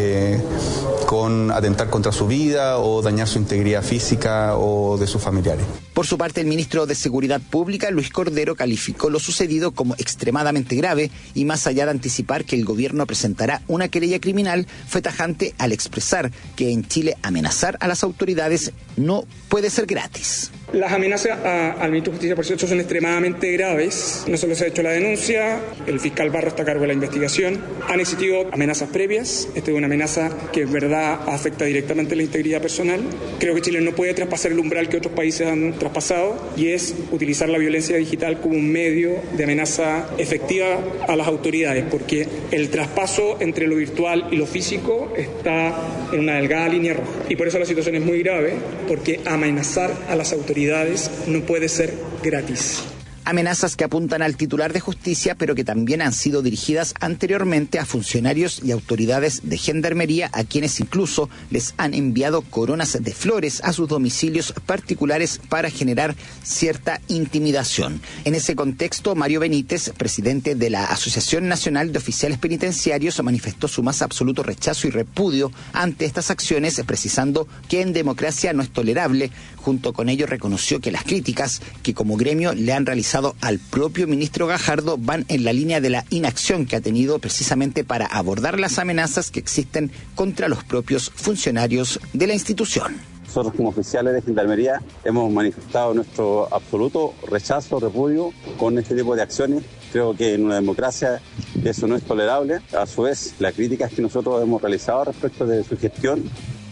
con atentar contra su vida o dañar su integridad física o de sus familiares. Por su parte, el ministro de Seguridad Pública, Luis Cordero, calificó lo sucedido como extremadamente grave y, más allá de anticipar que el gobierno presentará una querella criminal, fue tajante al expresar que en Chile amenazar a las autoridades no puede ser gratis. Las amenazas al ministro de Justicia, por cierto, son extremadamente graves. No solo se ha hecho la denuncia, el fiscal Barro está a cargo de la investigación. Han existido amenazas previas. Esta es una amenaza que en verdad afecta directamente la integridad personal. Creo que Chile no puede traspasar el umbral que otros países han traspasado, y es utilizar la violencia digital como un medio de amenaza efectiva a las autoridades, porque el traspaso entre lo virtual y lo físico está en una delgada línea roja. Y por eso la situación es muy grave, porque amenazar a las autoridades no puede ser gratis. Amenazas que apuntan al titular de justicia, pero que también han sido dirigidas anteriormente a funcionarios y autoridades de gendarmería, a quienes incluso les han enviado coronas de flores a sus domicilios particulares para generar cierta intimidación. En ese contexto, Mario Benítez, presidente de la Asociación Nacional de Oficiales Penitenciarios, manifestó su más absoluto rechazo y repudio ante estas acciones, precisando que en democracia no es tolerable. Junto con ello, reconoció que las críticas que como gremio le han realizado al propio ministro Gajardo van en la línea de la inacción que ha tenido precisamente para abordar las amenazas que existen contra los propios funcionarios de la institución. Nosotros como oficiales de Gendarmería hemos manifestado nuestro absoluto rechazo, repudio con este tipo de acciones. Creo que en una democracia eso no es tolerable. A su vez, las críticas que nosotros hemos realizado respecto de su gestión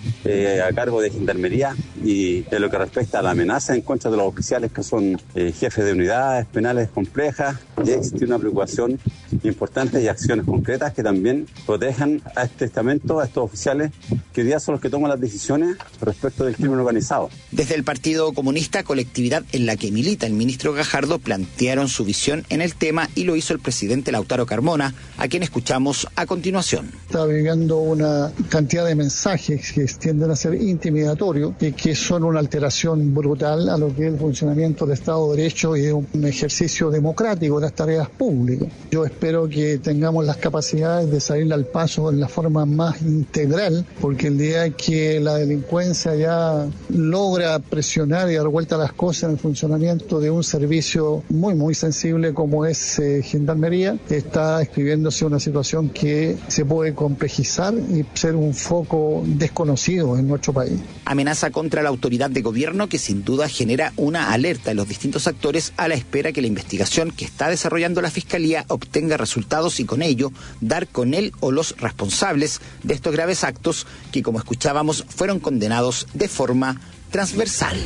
a cargo de Gendarmería y de lo que respecta a la amenaza en contra de los oficiales que son jefes de unidades penales complejas, y existe una preocupación importante y acciones concretas que también protejan a este estamento, a estos oficiales que hoy día son los que toman las decisiones respecto del crimen organizado. Desde el Partido Comunista, colectividad en la que milita el ministro Gajardo, plantearon su visión en el tema, y lo hizo el presidente Lautaro Carmona, a quien escuchamos a continuación. Está viviendo una cantidad de mensajes que tienden a ser intimidatorios y que son una alteración brutal a lo que es el funcionamiento del Estado de Derecho y de un ejercicio democrático de las tareas públicas. Yo espero que tengamos las capacidades de salir al paso en la forma más integral, porque el día que la delincuencia ya logra presionar y dar vuelta a las cosas en el funcionamiento de un servicio muy sensible como es Gendarmería, está escribiéndose una situación que se puede complejizar y ser un foco desconocido en nuestro país. Amenaza contra la autoridad de gobierno que sin duda genera una alerta en los distintos actores, a la espera que la investigación que está desarrollando la Fiscalía obtenga resultados y con ello dar con él o los responsables de estos graves actos que, como escuchábamos, fueron condenados de forma transversal.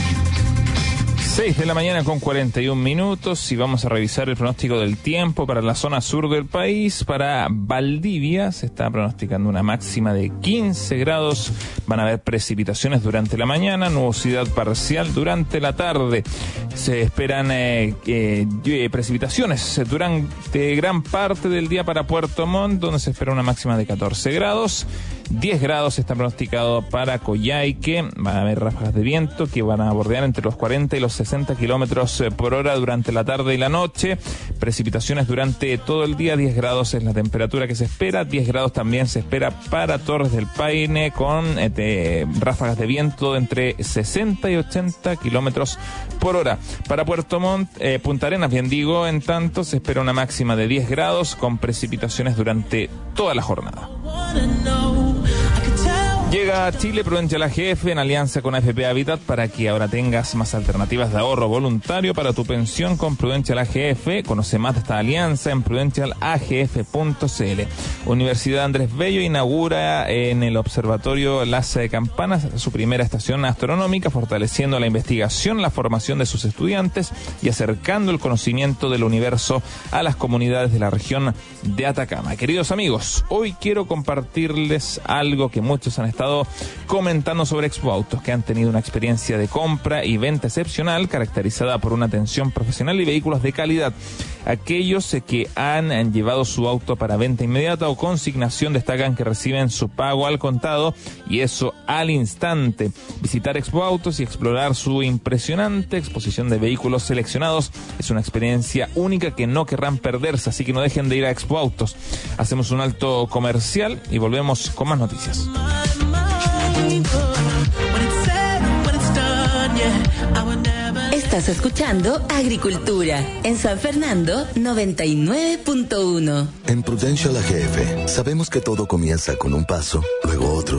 6 de la mañana con 41 minutos y vamos a revisar el pronóstico del tiempo para la zona sur del país. Para Valdivia se está pronosticando una máxima de 15 grados. Van a haber precipitaciones durante la mañana, nubosidad parcial durante la tarde. Se esperan precipitaciones durante gran parte del día para Puerto Montt, donde se espera una máxima de 14 grados. 10 grados está pronosticado para Coyhaique. Van a haber ráfagas de viento que van a bordear entre los 40 y los 60 kilómetros por hora durante la tarde y la noche. Precipitaciones durante todo el día. 10 grados es la temperatura que se espera. 10 grados también se espera para Torres del Paine, con ráfagas de viento de entre 60 y 80 kilómetros por hora. Para Puerto Montt, Punta Arenas, bien digo, en tanto, se espera una máxima de 10 grados con precipitaciones durante toda la jornada. Llega a Chile Prudential AGF en alianza con AFP Habitat para que ahora tengas más alternativas de ahorro voluntario para tu pensión con Prudential AGF. Conoce más de esta alianza en prudentialagf.cl. Universidad Andrés Bello inaugura en el Observatorio Las Campanas su primera estación astronómica, fortaleciendo la investigación, la formación de sus estudiantes y acercando el conocimiento del universo a las comunidades de la región de Atacama. Queridos amigos, hoy quiero compartirles algo que muchos han estado comentando sobre Expo Autos, que han tenido una experiencia de compra y venta excepcional, caracterizada por una atención profesional y vehículos de calidad. Aquellos que han llevado su auto para venta inmediata o consignación destacan que reciben su pago al contado, y eso al instante. Visitar Expo Autos y explorar su impresionante exposición de vehículos seleccionados es una experiencia única que no querrán perderse, así que no dejen de ir a Expo Autos. Hacemos un alto comercial y volvemos con más noticias. Estás escuchando Agricultura en San Fernando 99.1. En Prudential AGF sabemos que todo comienza con un paso, luego otro y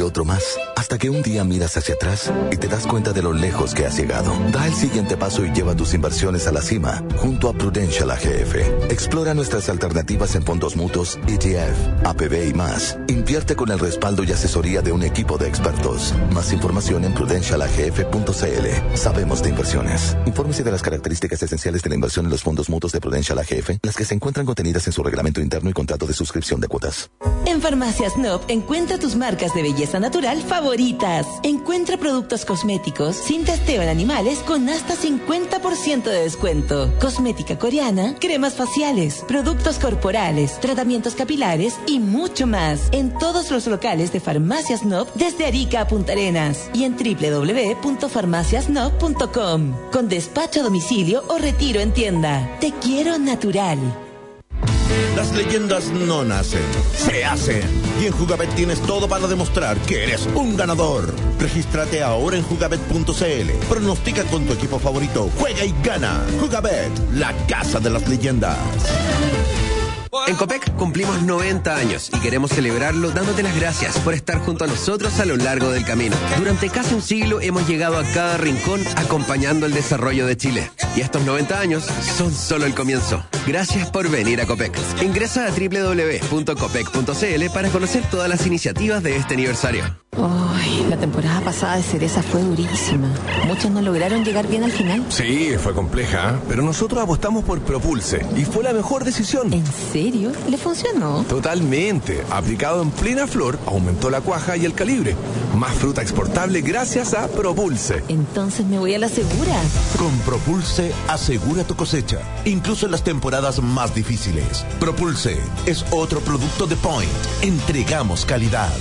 otro más, hasta que un día miras hacia atrás y te das cuenta de lo lejos que has llegado. Da el siguiente paso y lleva tus inversiones a la cima, junto a Prudential AGF. Explora nuestras alternativas en fondos mutuos, ETF, APB y más. Invierte con el respaldo y asesoría de un equipo de expertos. Más información en prudentialagf.cl. Sabemos de inversiones. Infórmese de las características esenciales de la inversión en los fondos mutuos de Prudential AGF, las que se encuentran contenidas en su reglamento interno y contrato de suscripción de cuotas. En Farmacias Nop encuentra tus marcas de belleza natural favoritas. Encuentra productos cosméticos sin testeo en animales con hasta 50% de descuento. Cosmética coreana, cremas faciales, productos corporales, tratamientos capilares y mucho más. En todos los locales de Farmacias Nop desde Arica a Punta Arenas y en www.farmaciasnop.com. Con despacho a domicilio o retiro en tienda. Te quiero natural. Las leyendas no nacen, se hacen. Y en Jugabet tienes todo para demostrar que eres un ganador. Regístrate ahora en jugabet.cl. Pronostica con tu equipo favorito, juega y gana. Jugabet, la casa de las leyendas. En Copec cumplimos 90 años y queremos celebrarlo dándote las gracias por estar junto a nosotros a lo largo del camino. Durante casi un siglo hemos llegado a cada rincón acompañando el desarrollo de Chile. Y estos 90 años son solo el comienzo. Gracias por venir a Copec. Ingresa a www.copec.cl para conocer todas las iniciativas de este aniversario. Ay, la temporada pasada de cereza fue durísima. Muchos no lograron llegar bien al final. Sí, fue compleja, pero nosotros apostamos por Propulse y fue la mejor decisión. ¿En serio? ¿Le funcionó? Totalmente. Aplicado en plena flor, aumentó la cuaja y el calibre. Más fruta exportable gracias a Propulse. Entonces me voy a la segura. Con Propulse, asegura tu cosecha, incluso en las temporadas más difíciles. Propulse es otro producto de Point. Entregamos calidad.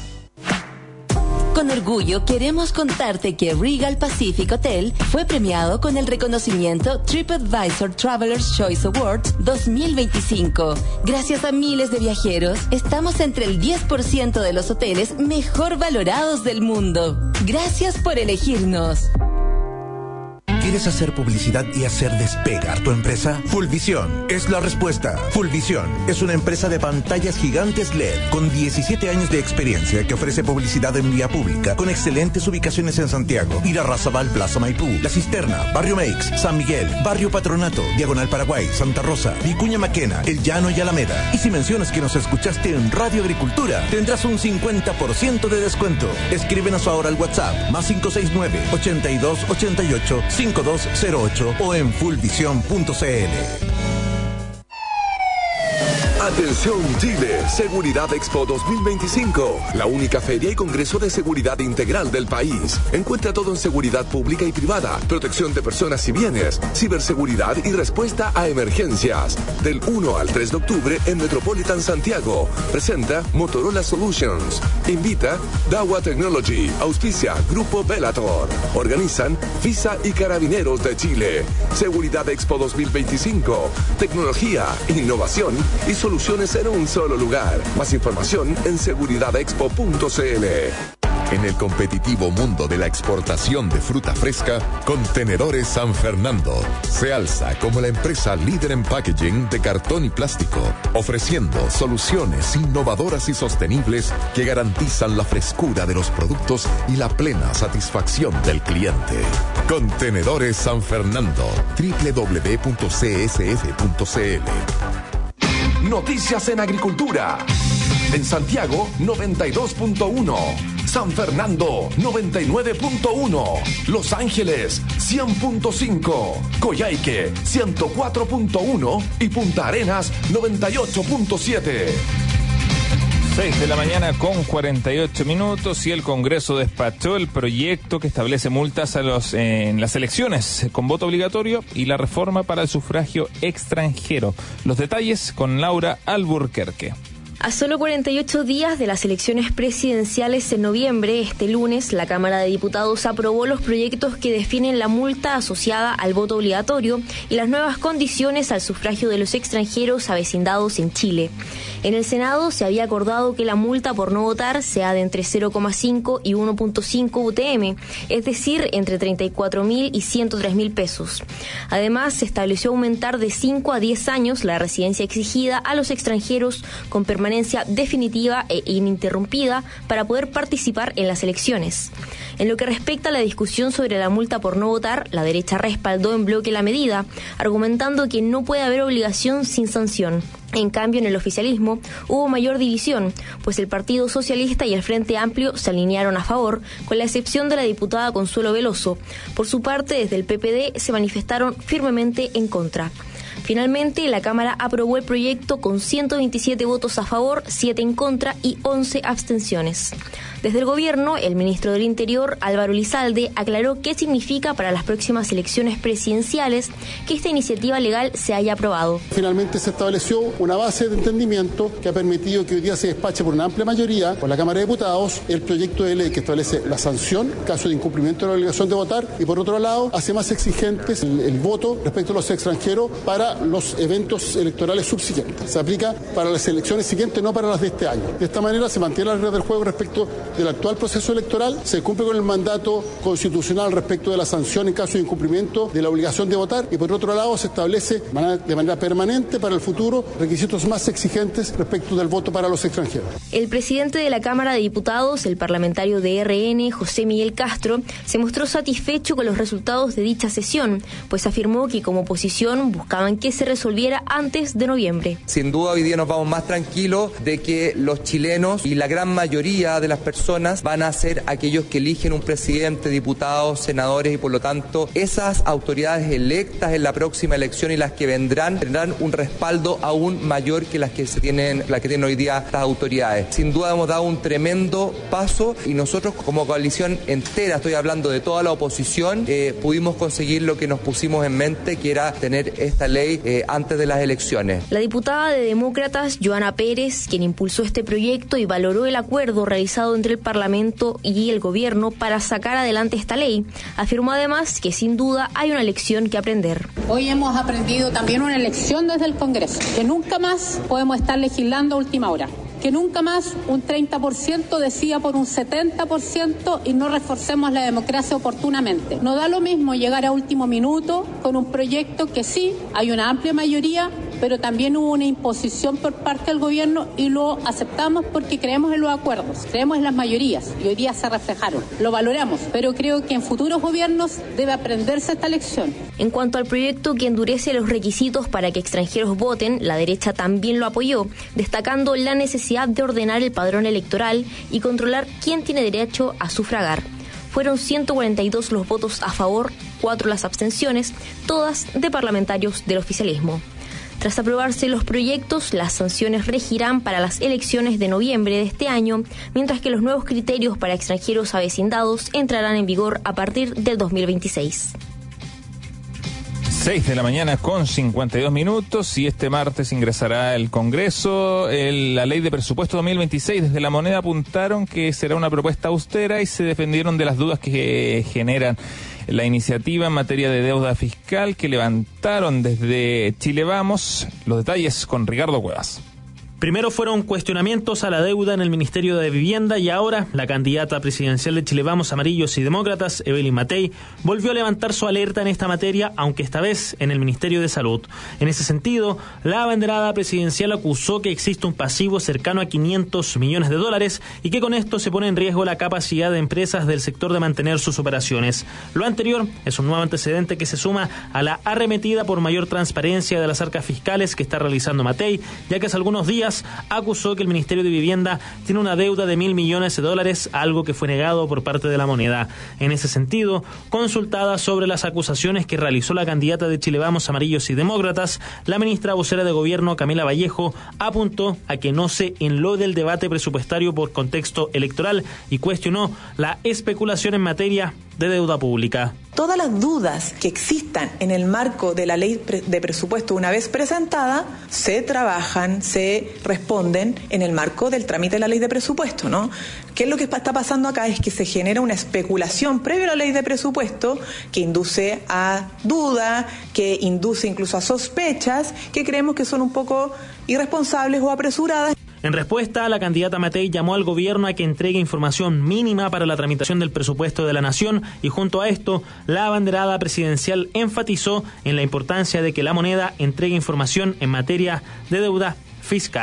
Con orgullo queremos contarte que Regal Pacific Hotel fue premiado con el reconocimiento TripAdvisor Traveler's Choice Awards 2025. Gracias a miles de viajeros, estamos entre el 10% de los hoteles mejor valorados del mundo. Gracias por elegirnos. ¿Quieres hacer publicidad y hacer despegar tu empresa? Fullvisión es la respuesta. Fullvisión es una empresa de pantallas gigantes LED con 17 años de experiencia que ofrece publicidad en vía pública con excelentes ubicaciones en Santiago, Irarrázaval, Plaza Maipú, La Cisterna, Barrio Meix, San Miguel, Barrio Patronato, Diagonal Paraguay, Santa Rosa, Vicuña Maquena, El Llano y Alameda. Y si mencionas que nos escuchaste en Radio Agricultura, tendrás un 50% de descuento. Escríbenos ahora al WhatsApp +569 82 88 5208 o en fullvision.cl. Atención Chile, Seguridad Expo 2025, la única feria y congreso de seguridad integral del país. Encuentra todo en seguridad pública y privada, protección de personas y bienes, ciberseguridad y respuesta a emergencias. Del 1 al 3 de octubre en Metropolitan Santiago. Presenta Motorola Solutions. Invita Dawa Technology. Auspicia Grupo Bellator. Organizan FISA y Carabineros de Chile. Seguridad Expo 2025. Tecnología, innovación y soluciones en un solo lugar. Más información en seguridadexpo.cl. En el competitivo mundo de la exportación de fruta fresca, Contenedores San Fernando se alza como la empresa líder en packaging de cartón y plástico, ofreciendo soluciones innovadoras y sostenibles que garantizan la frescura de los productos y la plena satisfacción del cliente. Contenedores San Fernando, www.csf.cl. Noticias en Agricultura. En Santiago, 92.1. San Fernando, 99.1. Los Ángeles, 100.5. Coyhaique, 104.1. Y Punta Arenas, 98.7. 6 de la mañana con 48 minutos y el Congreso despachó el proyecto que establece multas en las elecciones con voto obligatorio y la reforma para el sufragio extranjero. Los detalles con Laura Alburquerque. A solo 48 días de las elecciones presidenciales en noviembre, este lunes, la Cámara de Diputados aprobó los proyectos que definen la multa asociada al voto obligatorio y las nuevas condiciones al sufragio de los extranjeros avecindados en Chile. En el Senado se había acordado que la multa por no votar sea de entre 0,5 y 1,5 UTM, es decir, entre 34.000 y 103.000 pesos. Además, se estableció aumentar de 5 a 10 años la residencia exigida a los extranjeros con permanencia permanencia definitiva e ininterrumpida para poder participar en las elecciones. En lo que respecta a la discusión sobre la multa por no votar, la derecha respaldó en bloque la medida, argumentando que no puede haber obligación sin sanción. En cambio, en el oficialismo hubo mayor división, pues el Partido Socialista y el Frente Amplio se alinearon a favor, con la excepción de la diputada Consuelo Veloso. Por su parte, desde el PPD se manifestaron firmemente en contra. Finalmente, la Cámara aprobó el proyecto con 127 votos a favor, 7 en contra y 11 abstenciones. Desde el Gobierno, el ministro del Interior, Álvaro Elizalde, aclaró qué significa para las próximas elecciones presidenciales que esta iniciativa legal se haya aprobado. Finalmente se estableció una base de entendimiento que ha permitido que hoy día se despache por una amplia mayoría por la Cámara de Diputados el proyecto de ley que establece la sanción en caso de incumplimiento de la obligación de votar y, por otro lado, hace más exigentes el voto respecto a los extranjeros para los eventos electorales subsiguientes. Se aplica para las elecciones siguientes, no para las de este año. De esta manera se mantiene la regla del juego respecto del actual proceso electoral, se cumple con el mandato constitucional respecto de la sanción en caso de incumplimiento de la obligación de votar y, por otro lado, se establece de manera permanente para el futuro requisitos más exigentes respecto del voto para los extranjeros. El presidente de la Cámara de Diputados, el parlamentario de RN, José Miguel Castro, se mostró satisfecho con los resultados de dicha sesión, pues afirmó que como oposición buscaban que se resolviera antes de noviembre. Sin duda hoy día nos vamos más tranquilos de que los chilenos y la gran mayoría de las personas van a ser aquellos que eligen un presidente, diputados, senadores y por lo tanto esas autoridades electas en la próxima elección y las que vendrán tendrán un respaldo aún mayor que las que tienen hoy día estas autoridades. Sin duda hemos dado un tremendo paso y nosotros como coalición entera, estoy hablando de toda la oposición, pudimos conseguir lo que nos pusimos en mente, que era tener esta ley antes de las elecciones. La diputada de Demócratas, Joana Pérez, quien impulsó este proyecto y valoró el acuerdo realizado entre el Parlamento y el Gobierno para sacar adelante esta ley, afirmó además que sin duda hay una lección que aprender. Hoy hemos aprendido también una lección desde el Congreso, que nunca más podemos estar legislando a última hora, que nunca más un 30% decida por un 70% y no reforcemos la democracia oportunamente. No da lo mismo llegar a último minuto con un proyecto que sí, hay una amplia mayoría, pero también hubo una imposición por parte del gobierno y lo aceptamos porque creemos en los acuerdos, creemos en las mayorías y hoy día se reflejaron. Lo valoramos, pero creo que en futuros gobiernos debe aprenderse esta lección. En cuanto al proyecto que endurece los requisitos para que extranjeros voten, la derecha también lo apoyó, destacando la necesidad de ordenar el padrón electoral y controlar quién tiene derecho a sufragar. Fueron 142 los votos a favor, 4 las abstenciones, todas de parlamentarios del oficialismo. Tras aprobarse los proyectos, las sanciones regirán para las elecciones de noviembre de este año, mientras que los nuevos criterios para extranjeros avecindados entrarán en vigor a partir del 2026. 6 de la mañana con 52 minutos y este martes ingresará al Congreso la ley de presupuesto 2026. Desde La Moneda apuntaron que será una propuesta austera y se defendieron de las dudas que generan la iniciativa en materia de deuda fiscal que levantaron desde Chile Vamos. Los detalles con Ricardo Cuevas. Primero fueron cuestionamientos a la deuda en el Ministerio de Vivienda y ahora la candidata presidencial de Chile Vamos, Amarillos y Demócratas, Evelyn Matei, volvió a levantar su alerta en esta materia, aunque esta vez en el Ministerio de Salud. En ese sentido, la abanderada presidencial acusó que existe un pasivo cercano a $500 millones y que con esto se pone en riesgo la capacidad de empresas del sector de mantener sus operaciones. Lo anterior es un nuevo antecedente que se suma a la arremetida por mayor transparencia de las arcas fiscales que está realizando Matei, ya que hace algunos días acusó que el Ministerio de Vivienda tiene una deuda de $1.000 millones, algo que fue negado por parte de La Moneda. En ese sentido, consultada sobre las acusaciones que realizó la candidata de Chile Vamos, Amarillos y Demócratas, la ministra vocera de Gobierno, Camila Vallejo, apuntó a que no se enlode el debate presupuestario por contexto electoral y cuestionó la especulación en materia de deuda pública. Todas las dudas que existan en el marco de la ley de presupuesto una vez presentada, se trabajan, se responden en el marco del trámite de la ley de presupuesto, ¿no? ¿Qué es lo que está pasando acá? Es que se genera una especulación previo a la ley de presupuesto que induce a duda, que induce incluso a sospechas, que creemos que son un poco irresponsables o apresuradas. En respuesta, la candidata Matei llamó al gobierno a que entregue información mínima para la tramitación del presupuesto de la Nación y junto a esto, la abanderada presidencial enfatizó en la importancia de que La Moneda entregue información en materia de deuda fiscal.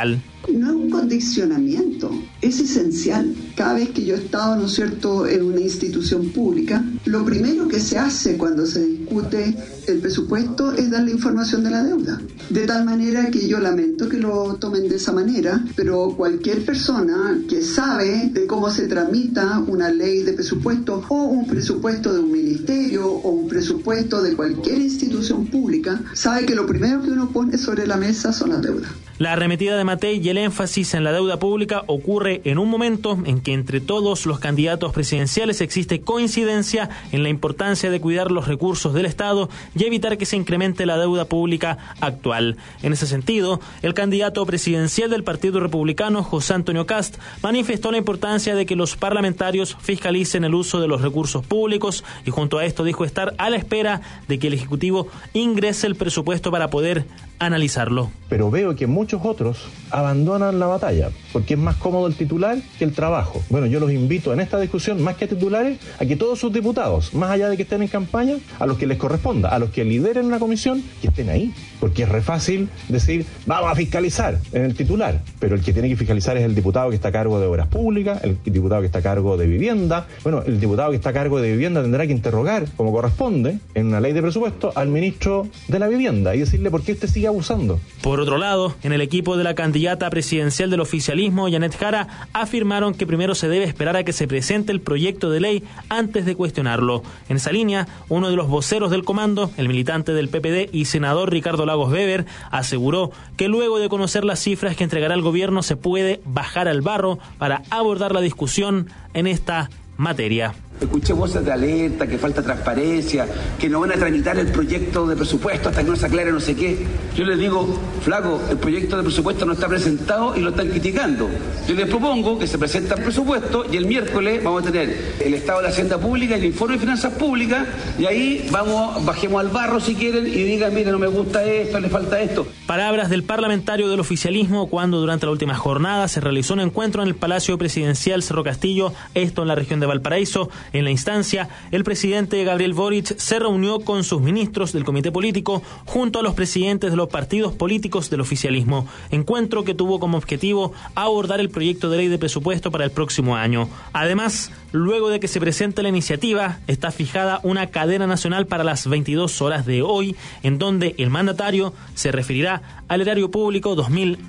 no es un condicionamiento, es esencial. Cada vez que yo he estado, ¿no es cierto?, en una institución pública, lo primero que se hace cuando se discute el presupuesto es dar la información de la deuda. De tal manera que yo lamento que lo tomen de esa manera, pero cualquier persona que sabe de cómo se tramita una ley de presupuesto o un presupuesto de un ministerio o un presupuesto de cualquier institución pública, sabe que lo primero que uno pone sobre la mesa son las deudas. La arremetida de Matei y el énfasis en la deuda pública ocurre en un momento en que entre todos los candidatos presidenciales existe coincidencia en la importancia de cuidar los recursos del Estado y evitar que se incremente la deuda pública actual. En ese sentido, el candidato presidencial del Partido Republicano, José Antonio Kast, manifestó la importancia de que los parlamentarios fiscalicen el uso de los recursos públicos y junto a esto dijo estar a la espera de que el Ejecutivo ingrese el presupuesto para poder analizarlo. Pero veo que muchos otros abandonan la batalla porque es más cómodo el titular que el trabajo. Bueno, yo los invito en esta discusión, más que a titulares, a que todos sus diputados, más allá de que estén en campaña, a los que les corresponda, a los que lideren una comisión, que estén ahí. Porque es re fácil decir, vamos a fiscalizar en el titular, pero el que tiene que fiscalizar es el diputado que está a cargo de obras públicas, el diputado que está a cargo de vivienda. Bueno, el diputado que está a cargo de vivienda tendrá que interrogar, como corresponde, en una ley de presupuesto, al ministro de la vivienda y decirle por qué usted sigue abusando. Por otro lado, en el equipo de la candidata presidencial del oficialismo, Janet Jara, afirmaron que primero se debe esperar a que se presente el proyecto de ley antes de cuestionarlo. En esa línea, uno de los voceros del comando, el militante del PPD y senador Ricardo Lagos Weber, aseguró que luego de conocer las cifras que entregará el gobierno se puede bajar al barro para abordar la discusión en esta materia. Escuché voces de alerta, que falta transparencia, que no van a tramitar el proyecto de presupuesto hasta que no se aclare no sé qué. Yo les digo, flaco, el proyecto de presupuesto no está presentado y lo están criticando. Yo les propongo que se presente el presupuesto y el miércoles vamos a tener el estado de la hacienda pública, el informe de finanzas públicas y ahí bajemos al barro si quieren y digan, mire, no me gusta esto, le falta esto. Palabras del parlamentario del oficialismo cuando durante la última jornada se realizó un encuentro en el Palacio Presidencial Cerro Castillo, esto en la región de Valparaíso. En la instancia, el presidente Gabriel Boric se reunió con sus ministros del comité político junto a los presidentes de los partidos políticos del oficialismo. Encuentro que tuvo como objetivo abordar el proyecto de ley de presupuesto para el próximo año. Además, luego de que se presente la iniciativa, está fijada una cadena nacional para las 22 horas de hoy, en donde el mandatario se referirá al erario público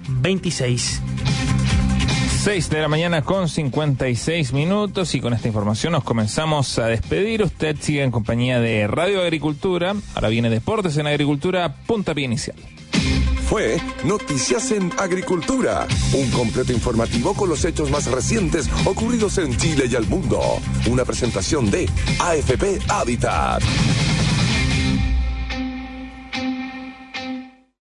2026. 6 de la mañana con 56 minutos y con esta información nos comenzamos a despedir. Usted sigue en compañía de Radio Agricultura. Ahora viene Deportes en Agricultura, puntapié inicial. Fue Noticias en Agricultura, un completo informativo con los hechos más recientes ocurridos en Chile y el mundo. Una presentación de AFP Habitat.